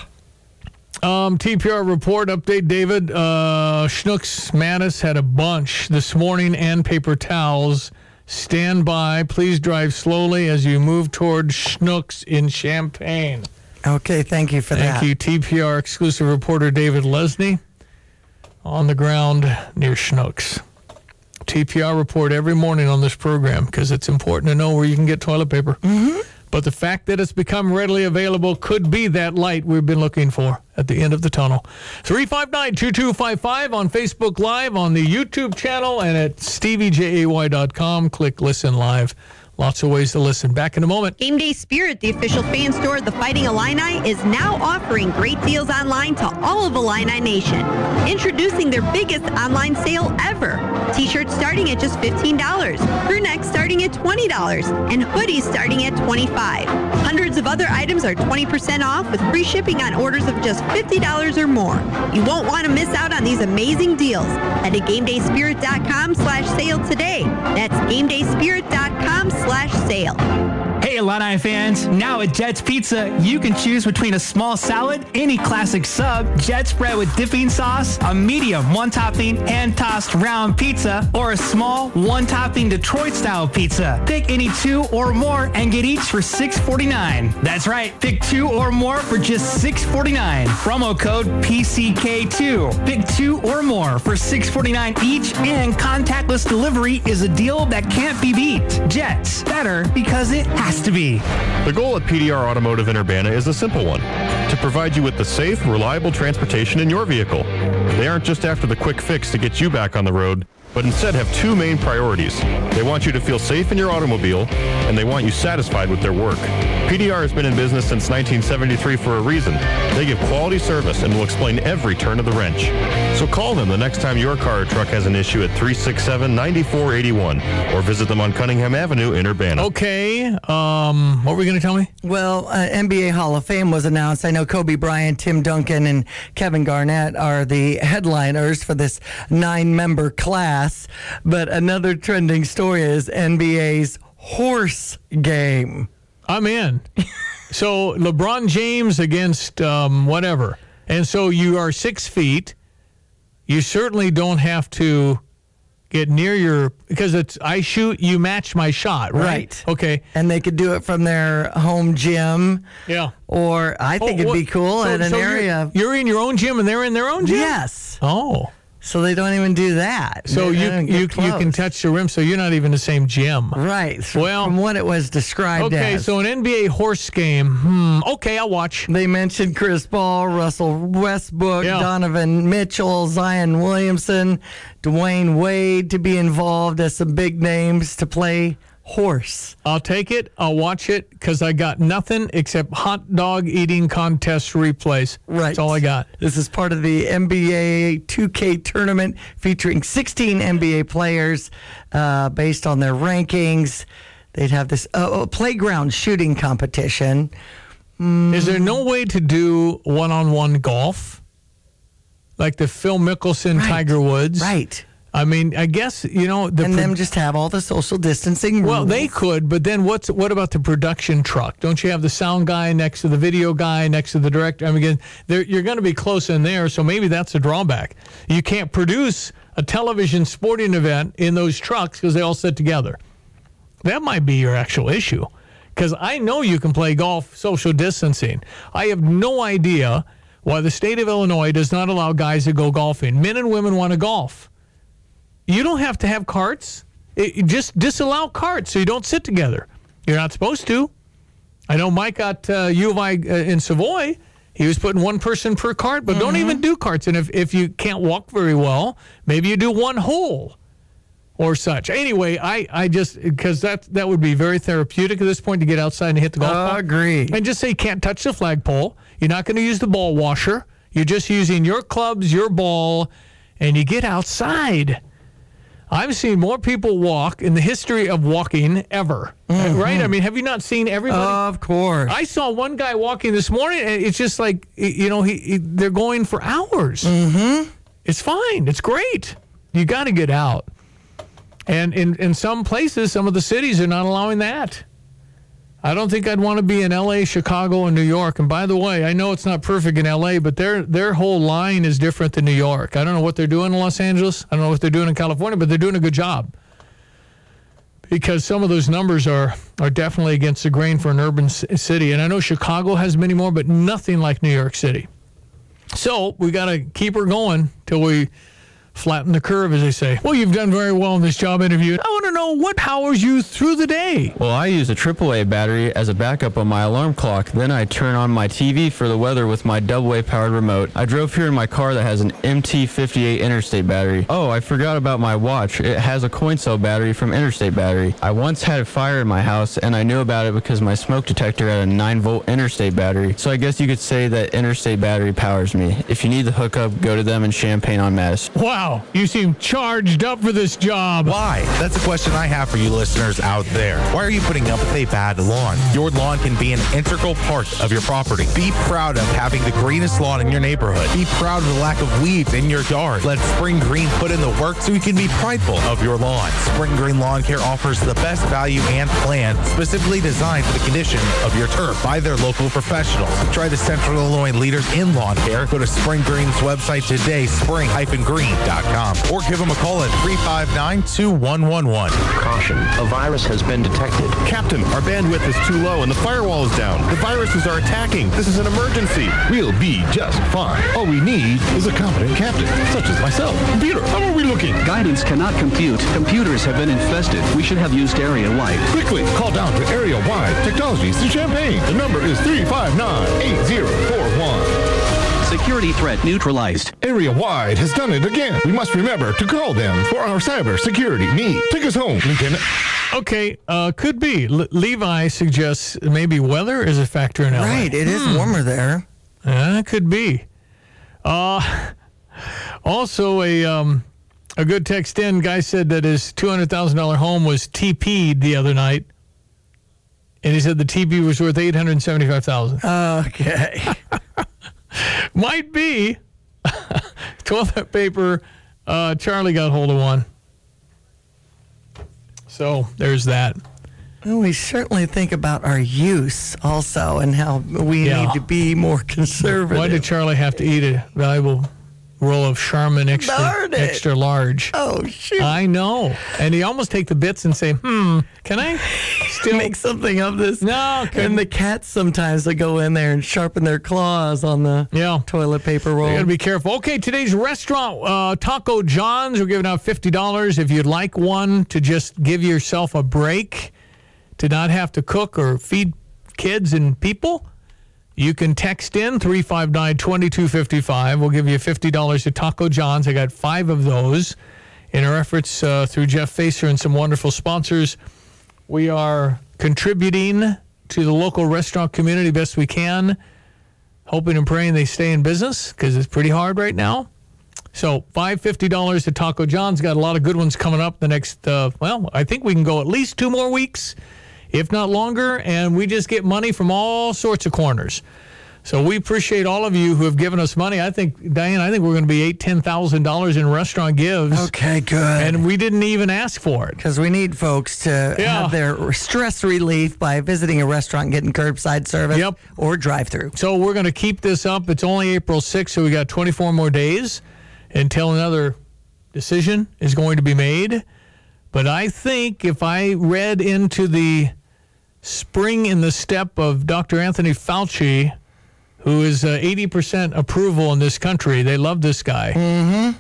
TPR report update, David. Schnucks Mattis had a bunch this morning and paper towels. Stand by. Please drive slowly as you move toward Schnucks in Champaign. Okay, thank you for that. Thank you, TPR exclusive reporter David Lesney on the ground near Schnucks. TPR report every morning on this program because it's important to know where you can get toilet paper. Mm-hmm. But the fact that it's become readily available could be that light we've been looking for at the end of the tunnel. 359-2255 on Facebook Live, on the YouTube channel, and at steviejay.com. Click Listen Live. Lots of ways to listen. Back in a moment. Game Day Spirit, the official fan store of the Fighting Illini, is now offering great deals online to all of Illini Nation. Introducing their biggest online sale ever. T-shirts starting at just $15, crew necks starting at $20, and hoodies starting at $25. Hundreds of other items are 20% off with free shipping on orders of just $50 or more. You won't want to miss out on these amazing deals. Head to GameDaySpirit.com/sale today. That's GameDaySpirit.com/sale. Hey Illini fans, now at Jets Pizza, you can choose between a small salad, any classic sub, jet spread with dipping sauce, a medium one-topping hand-tossed round pizza, or a small one-topping Detroit-style pizza. Pick any two or more and get each for $6.49. That's right, pick two or more for just $6.49. Promo code PCK2. Pick two or more for $6.49 each, and contactless delivery is a deal that can't be beat. Jets, better because it has to be. The goal at PDR Automotive in Urbana is a simple one: to provide you with the safe, reliable transportation in your vehicle. They aren't just after the quick fix to get you back on the road, but instead have two main priorities. They want you to feel safe in your automobile, and they want you satisfied with their work. PDR has been in business since 1973 for a reason. They give quality service and will explain every turn of the wrench. So call them the next time your car or truck has an issue at 367-9481, or visit them on Cunningham Avenue in Urbana. Okay, what were you going to tell me? Well, NBA Hall of Fame was announced. I know Kobe Bryant, Tim Duncan, and Kevin Garnett are the headliners for this 9-member class. But another trending story is NBA's horse game. I'm in. So LeBron James against whatever. And so you are 6 feet. You certainly don't have to get near your, because it's I shoot, you match my shot, right? Okay. And they could do it from their home gym. Yeah. Or I think it'd be cool at an area. You're in your own gym and they're in their own gym? Yes. Oh. So they don't even do that. So you can touch the rim, so you're not even in the same gym. Right. From what it was described as. Okay, so an NBA horse game. Okay, I'll watch. They mentioned Chris Paul, Russell Westbrook, Donovan Mitchell, Zion Williamson, Dwayne Wade to be involved as some big names to play horse. I'll take it. I'll watch it because I got nothing except hot dog eating contest replays. Right. That's all I got. This is part of the NBA 2K tournament featuring 16 NBA players based on their rankings. They'd have this playground shooting competition. Is there no way to do one-on-one golf? Like the Phil Mickelson, Tiger Woods? Right. I mean, I guess, and them just have all the social distancing rules. Well, they could, but then what about the production truck? Don't you have the sound guy next to the video guy, next to the director? I mean, again, you're going to be close in there, so maybe that's a drawback. You can't produce a television sporting event in those trucks because they all sit together. That might be your actual issue, because I know you can play golf social distancing. I have no idea why the state of Illinois does not allow guys to go golfing. Men and women want to golf. You don't have to have carts. Just disallow carts so you don't sit together. You're not supposed to. I know Mike got U of I in Savoy. He was putting one person per cart, but don't even do carts. And if you can't walk very well, maybe you do one hole or such. Anyway, I just, because that would be very therapeutic at this point to get outside and hit the golf ball. Agree. And just say you can't touch the flagpole. You're not going to use the ball washer. You're just using your clubs, your ball, and you get outside. I've seen more people walk in the history of walking ever, right? I mean, have you not seen everybody? Of course. I saw one guy walking this morning, and it's just like, they're going for hours. Mm-hmm. It's fine. It's great. You got to get out. And in some places, some of the cities are not allowing that. I don't think I'd want to be in L.A., Chicago, and New York. And by the way, I know it's not perfect in L.A., but their whole line is different than New York. I don't know what they're doing in Los Angeles. I don't know what they're doing in California, but they're doing a good job. Because some of those numbers are definitely against the grain for an urban city. And I know Chicago has many more, but nothing like New York City. So we got to keep her going till we flatten the curve, as they say. Well, you've done very well in this job interview. I want to know what powers you through the day. Well, I use a AAA battery as a backup on my alarm clock. Then I turn on my TV for the weather with my AA powered remote. I drove here in my car that has an MT58 Interstate battery. Oh, I forgot about my watch. It has a coin cell battery from Interstate Battery. I once had a fire in my house, and I knew about it because my smoke detector had a 9-volt Interstate battery. So I guess you could say that Interstate Battery powers me. If you need the hookup, go to them in Champaign on Madison. Wow, you seem charged up for this job. Why? That's a question I have for you listeners out there. Why are you putting up with a bad lawn? Your lawn can be an integral part of your property. Be proud of having the greenest lawn in your neighborhood. Be proud of the lack of weeds in your yard. Let Spring Green put in the work so you can be prideful of your lawn. Spring Green Lawn Care offers the best value and plan specifically designed for the condition of your turf by their local professionals. Try the Central Illinois leaders in lawn care. Go to Spring Green's website today, spring-green.com, or give them a call at 359-2111. Caution, a virus has been detected. Captain, our bandwidth is too low and the firewall is down. The viruses are attacking. This is an emergency. We'll be just fine. All we need is a competent captain, such as myself. Computer, how are we looking? Guidance cannot compute. Computers have been infested. We should have used area-wide. Quickly, call down to area-wide technologies in Champaign. The number is 359-8041. Security threat neutralized. Area-wide has done it again. We must remember to call them for our cyber security needs. Take us home, Lieutenant. Okay, could be. Levi suggests maybe weather is a factor in LA. Right, it is warmer there. Could be. Also, a good text in. Guy said that his $200,000 home was TP'd the other night. And he said the TP was worth $875,000. Okay. Might be. Toilet paper. Charlie got hold of one. So there's that. Well, we certainly think about our use also and how we need to be more conservative. Why did Charlie have to eat a valuable roll of Charmin extra large? Oh, shoot. I know. And he almost take the bits and say, can I still make something of this? No. And the cats sometimes they go in there and sharpen their claws on the toilet paper roll. You got to be careful. Okay, today's restaurant, Taco John's. We're giving out $50 if you'd like one to just give yourself a break, to not have to cook or feed kids and people. You can text in 359-2255. We'll give you $50 to Taco John's. I got 5 of those in our efforts through Jeff Facer and some wonderful sponsors. We are contributing to the local restaurant community best we can, hoping and praying they stay in business because it's pretty hard right now. So $50 to Taco John's. Got a lot of good ones coming up the next, I think we can go at least 2 more weeks, if not longer, and we just get money from all sorts of corners. So we appreciate all of you who have given us money. I think, Diane, we're going to be $10,000 in restaurant gives. Okay, good. And we didn't even ask for it. Because we need folks to have their stress relief by visiting a restaurant, getting curbside service or drive-through. So we're going to keep this up. It's only April 6th, so we got 24 more days until another decision is going to be made. But I think if I read into the spring in the step of Dr. Anthony Fauci, who is 80% approval in this country. They love this guy. Mm-hmm.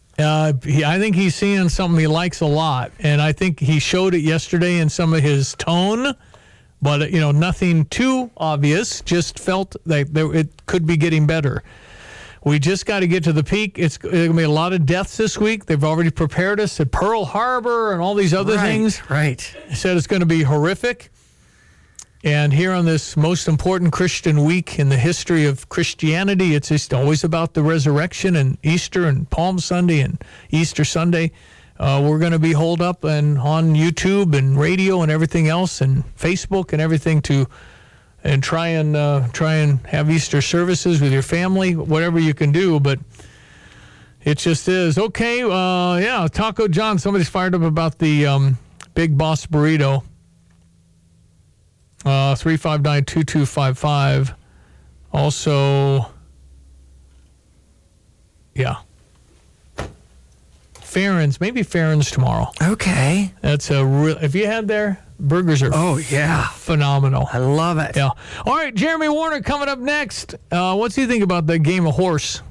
I think he's seeing something he likes a lot, and I think he showed it yesterday in some of his tone, but nothing too obvious, just felt like it could be getting better. We just got to get to the peak. It's going to be a lot of deaths this week. They've already prepared us at Pearl Harbor and all these other things. Right. They said it's going to be horrific. And here on this most important Christian week in the history of Christianity, it's just always about the resurrection and Easter and Palm Sunday and Easter Sunday. We're going to be holed up and on YouTube and radio and everything else and Facebook and everything and try and have Easter services with your family, whatever you can do. But it just is. Okay, Taco John, somebody's fired up about the Big Boss burrito. 359-2255. Also, yeah. Farron's, maybe Farron's tomorrow. Okay. That's a real, if you had their burgers are phenomenal. I love it. Yeah. All right, Jeremy Warner coming up next. What's he think about the game of horse?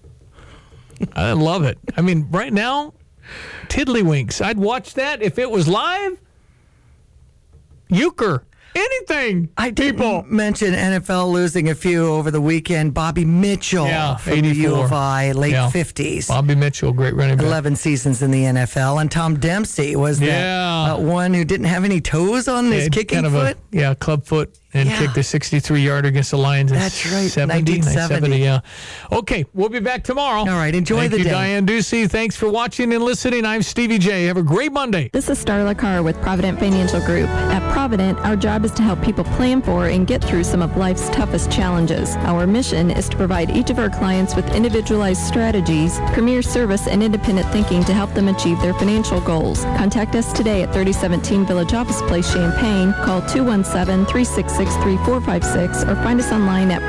I love it. I mean, right now, tiddlywinks. I'd watch that if it was live. Euchre. Anything. I didn't mention NFL losing a few over the weekend. Bobby Mitchell from 84. the U of I, late 50s. Bobby Mitchell, great running back. 11 seasons in the NFL. And Tom Dempsey was that one who didn't have any toes on his kicking foot. Club foot. And kicked a 63-yarder against the Lions in That's right, 1970. Yeah. Okay, we'll be back tomorrow. All right, enjoy the day. Thank you, Diane Ducey. Thanks for watching and listening. I'm Stevie J. Have a great Monday. This is Starla Carr with Provident Financial Group. At Provident, our job is to help people plan for and get through some of life's toughest challenges. Our mission is to provide each of our clients with individualized strategies, premier service, and independent thinking to help them achieve their financial goals. Contact us today at 3017 Village Office Place, Champaign. Call 217-366-3456 or find us online at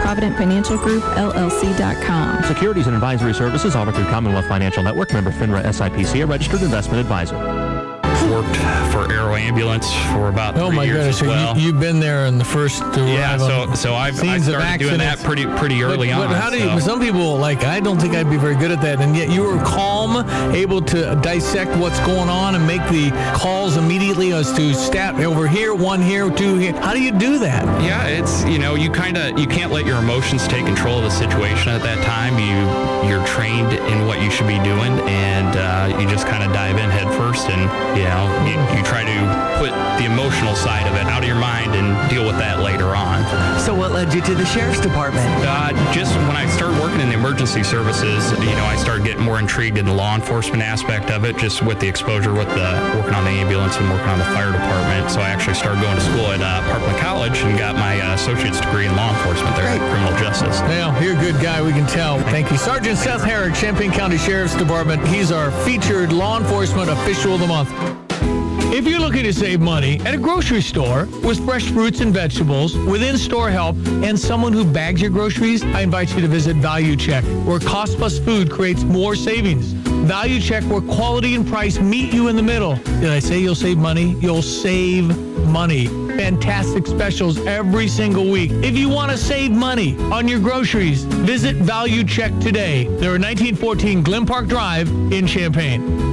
providentfinancialgroupllc.com. Securities and advisory services offered through Commonwealth Financial Network, member FINRA SIPC, a registered investment advisor. Worked for Aero Ambulance for about 3 years as well. So you've been there in the first so I started doing that pretty early on. But how do you? Some people I don't think I'd be very good at that, and yet you were calm, able to dissect what's going on and make the calls immediately as to stat over here, one here, two here. How do you do that? Yeah, it's you can't let your emotions take control of the situation at that time. You're trained in what you should be doing, and you just kind of dive in head first, and you try to put the emotional side of it out of your mind and deal with that later on. So what led you to the Sheriff's Department? Just when I started working in the emergency services, I started getting more intrigued in the law enforcement aspect of it, just with the exposure with working on the ambulance and working on the fire department. So I actually started going to school at Parkland College and got my associate's degree in law enforcement there at criminal justice. Well, you're a good guy, we can tell. Thank you. Sergeant Seth Herrick, Champaign County Sheriff's Department. He's our featured law enforcement official of the month. If you're looking to save money at a grocery store with fresh fruits and vegetables, with in-store help, and someone who bags your groceries, I invite you to visit Value Check, where cost plus food creates more savings. Value Check, where quality and price meet you in the middle. Did I say you'll save money? You'll save money. Fantastic specials every single week. If you want to save money on your groceries, visit Value Check today. They're at 1914 Glen Park Drive in Champaign.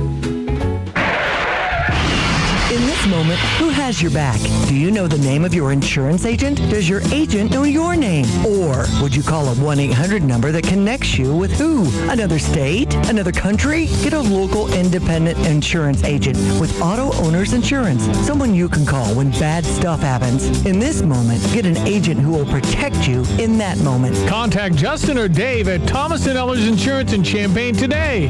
In this moment, who has your back? Do you know the name of your insurance agent? Does your agent know your name? Or would you call a 1-800 number that connects you with who? Another state? Another country? Get a local independent insurance agent with Auto Owners Insurance. Someone you can call when bad stuff happens. In this moment, get an agent who will protect you in that moment. Contact Justin or Dave at Thomas & Ellers Insurance in Champaign today.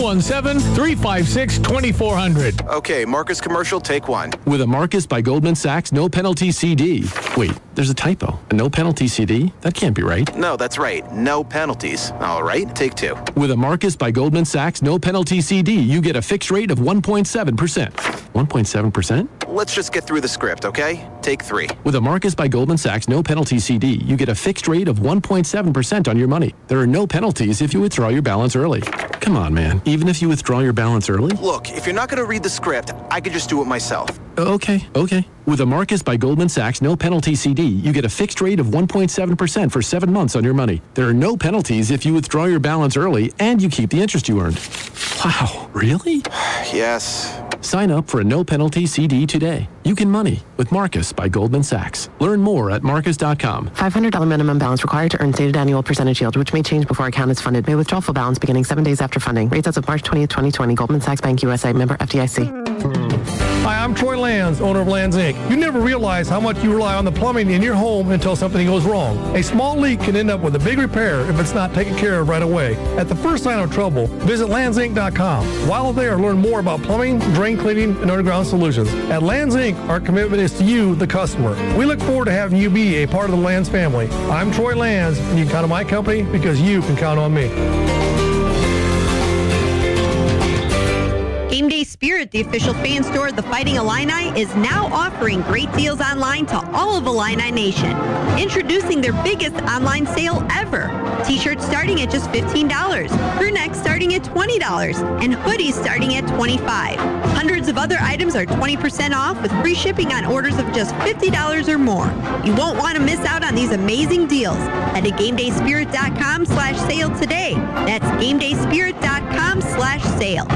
217-356-2400. Okay, Marcus Commercial, take one. With a Marcus by Goldman Sachs no penalty CD. Wait, there's a typo. A no penalty CD? That can't be right. No, that's right. No penalties. All right, take two. With a Marcus by Goldman Sachs no penalty CD, you get a fixed rate of 1.7%. 1.7%? Let's just get through the script, okay? Take three. With a Marcus by Goldman Sachs no penalty CD, you get a fixed rate of 1.7% on your money. There are no penalties if you withdraw your balance early. Come on, man. Even if you withdraw your balance early? Look, if you're not going to read the script, I could just do it myself. Okay. With a Marcus by Goldman Sachs no penalty CD, you get a fixed rate of 1.7% for 7 months on your money. There are no penalties if you withdraw your balance early and you keep the interest you earned. Wow, really? Yes. Sign up for a no penalty CD today. You can money with Marcus by Goldman Sachs. Learn more at marcus.com. $500 minimum balance required to earn stated annual percentage yield, which may change before account is funded. May withdraw full balance beginning 7 days after funding. Rates as of March 20th, 2020. Goldman Sachs Bank USA, member FDIC. Hi, I'm Troy Lands, owner of Lands Inc. You never realize how much you rely on the plumbing in your home until something goes wrong. A small leak can end up with a big repair if it's not taken care of right away. At the first sign of trouble, visit landsinc.com. While there, learn more about plumbing, drain cleaning, and underground solutions. At Lands Inc., our commitment is to you, the customer. We look forward to having you be a part of the Lands family. I'm Troy Lands, and you can count on my company because you can count on me. Game day Spirit, the official fan store of the Fighting Illini, is now offering great deals online to all of Illini Nation. Introducing their biggest online sale ever. T-shirts starting at just $15, crew necks starting at $20, and hoodies starting at $25. Hundreds of other items are 20% off with free shipping on orders of just $50 or more. You won't want to miss out on these amazing deals. Head to GameDaySpirit.com/sale today. That's GameDaySpirit.com/sale.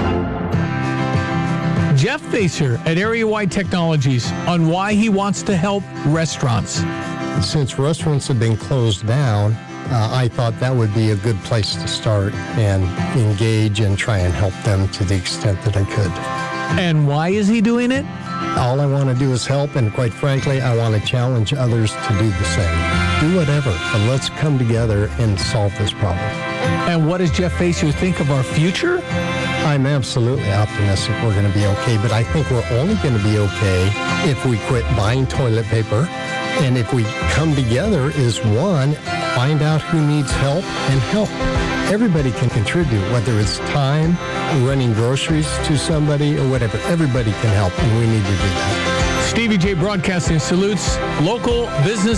Jeff Facer at Area Wide Technologies on why he wants to help restaurants. Since restaurants have been closed down, I thought that would be a good place to start and engage and try and help them to the extent that I could. And why is he doing it? All I want to do is help, and quite frankly, I want to challenge others to do the same. Do whatever, but let's come together and solve this problem. And what does Jeff Facer think of our future? I'm absolutely optimistic we're going to be okay, but I think we're only going to be okay if we quit buying toilet paper, and if we come together as one, find out who needs help and help. Everybody can contribute, whether it's time, running groceries to somebody, or whatever. Everybody can help, and we need to do that. Stevie J Broadcasting salutes local business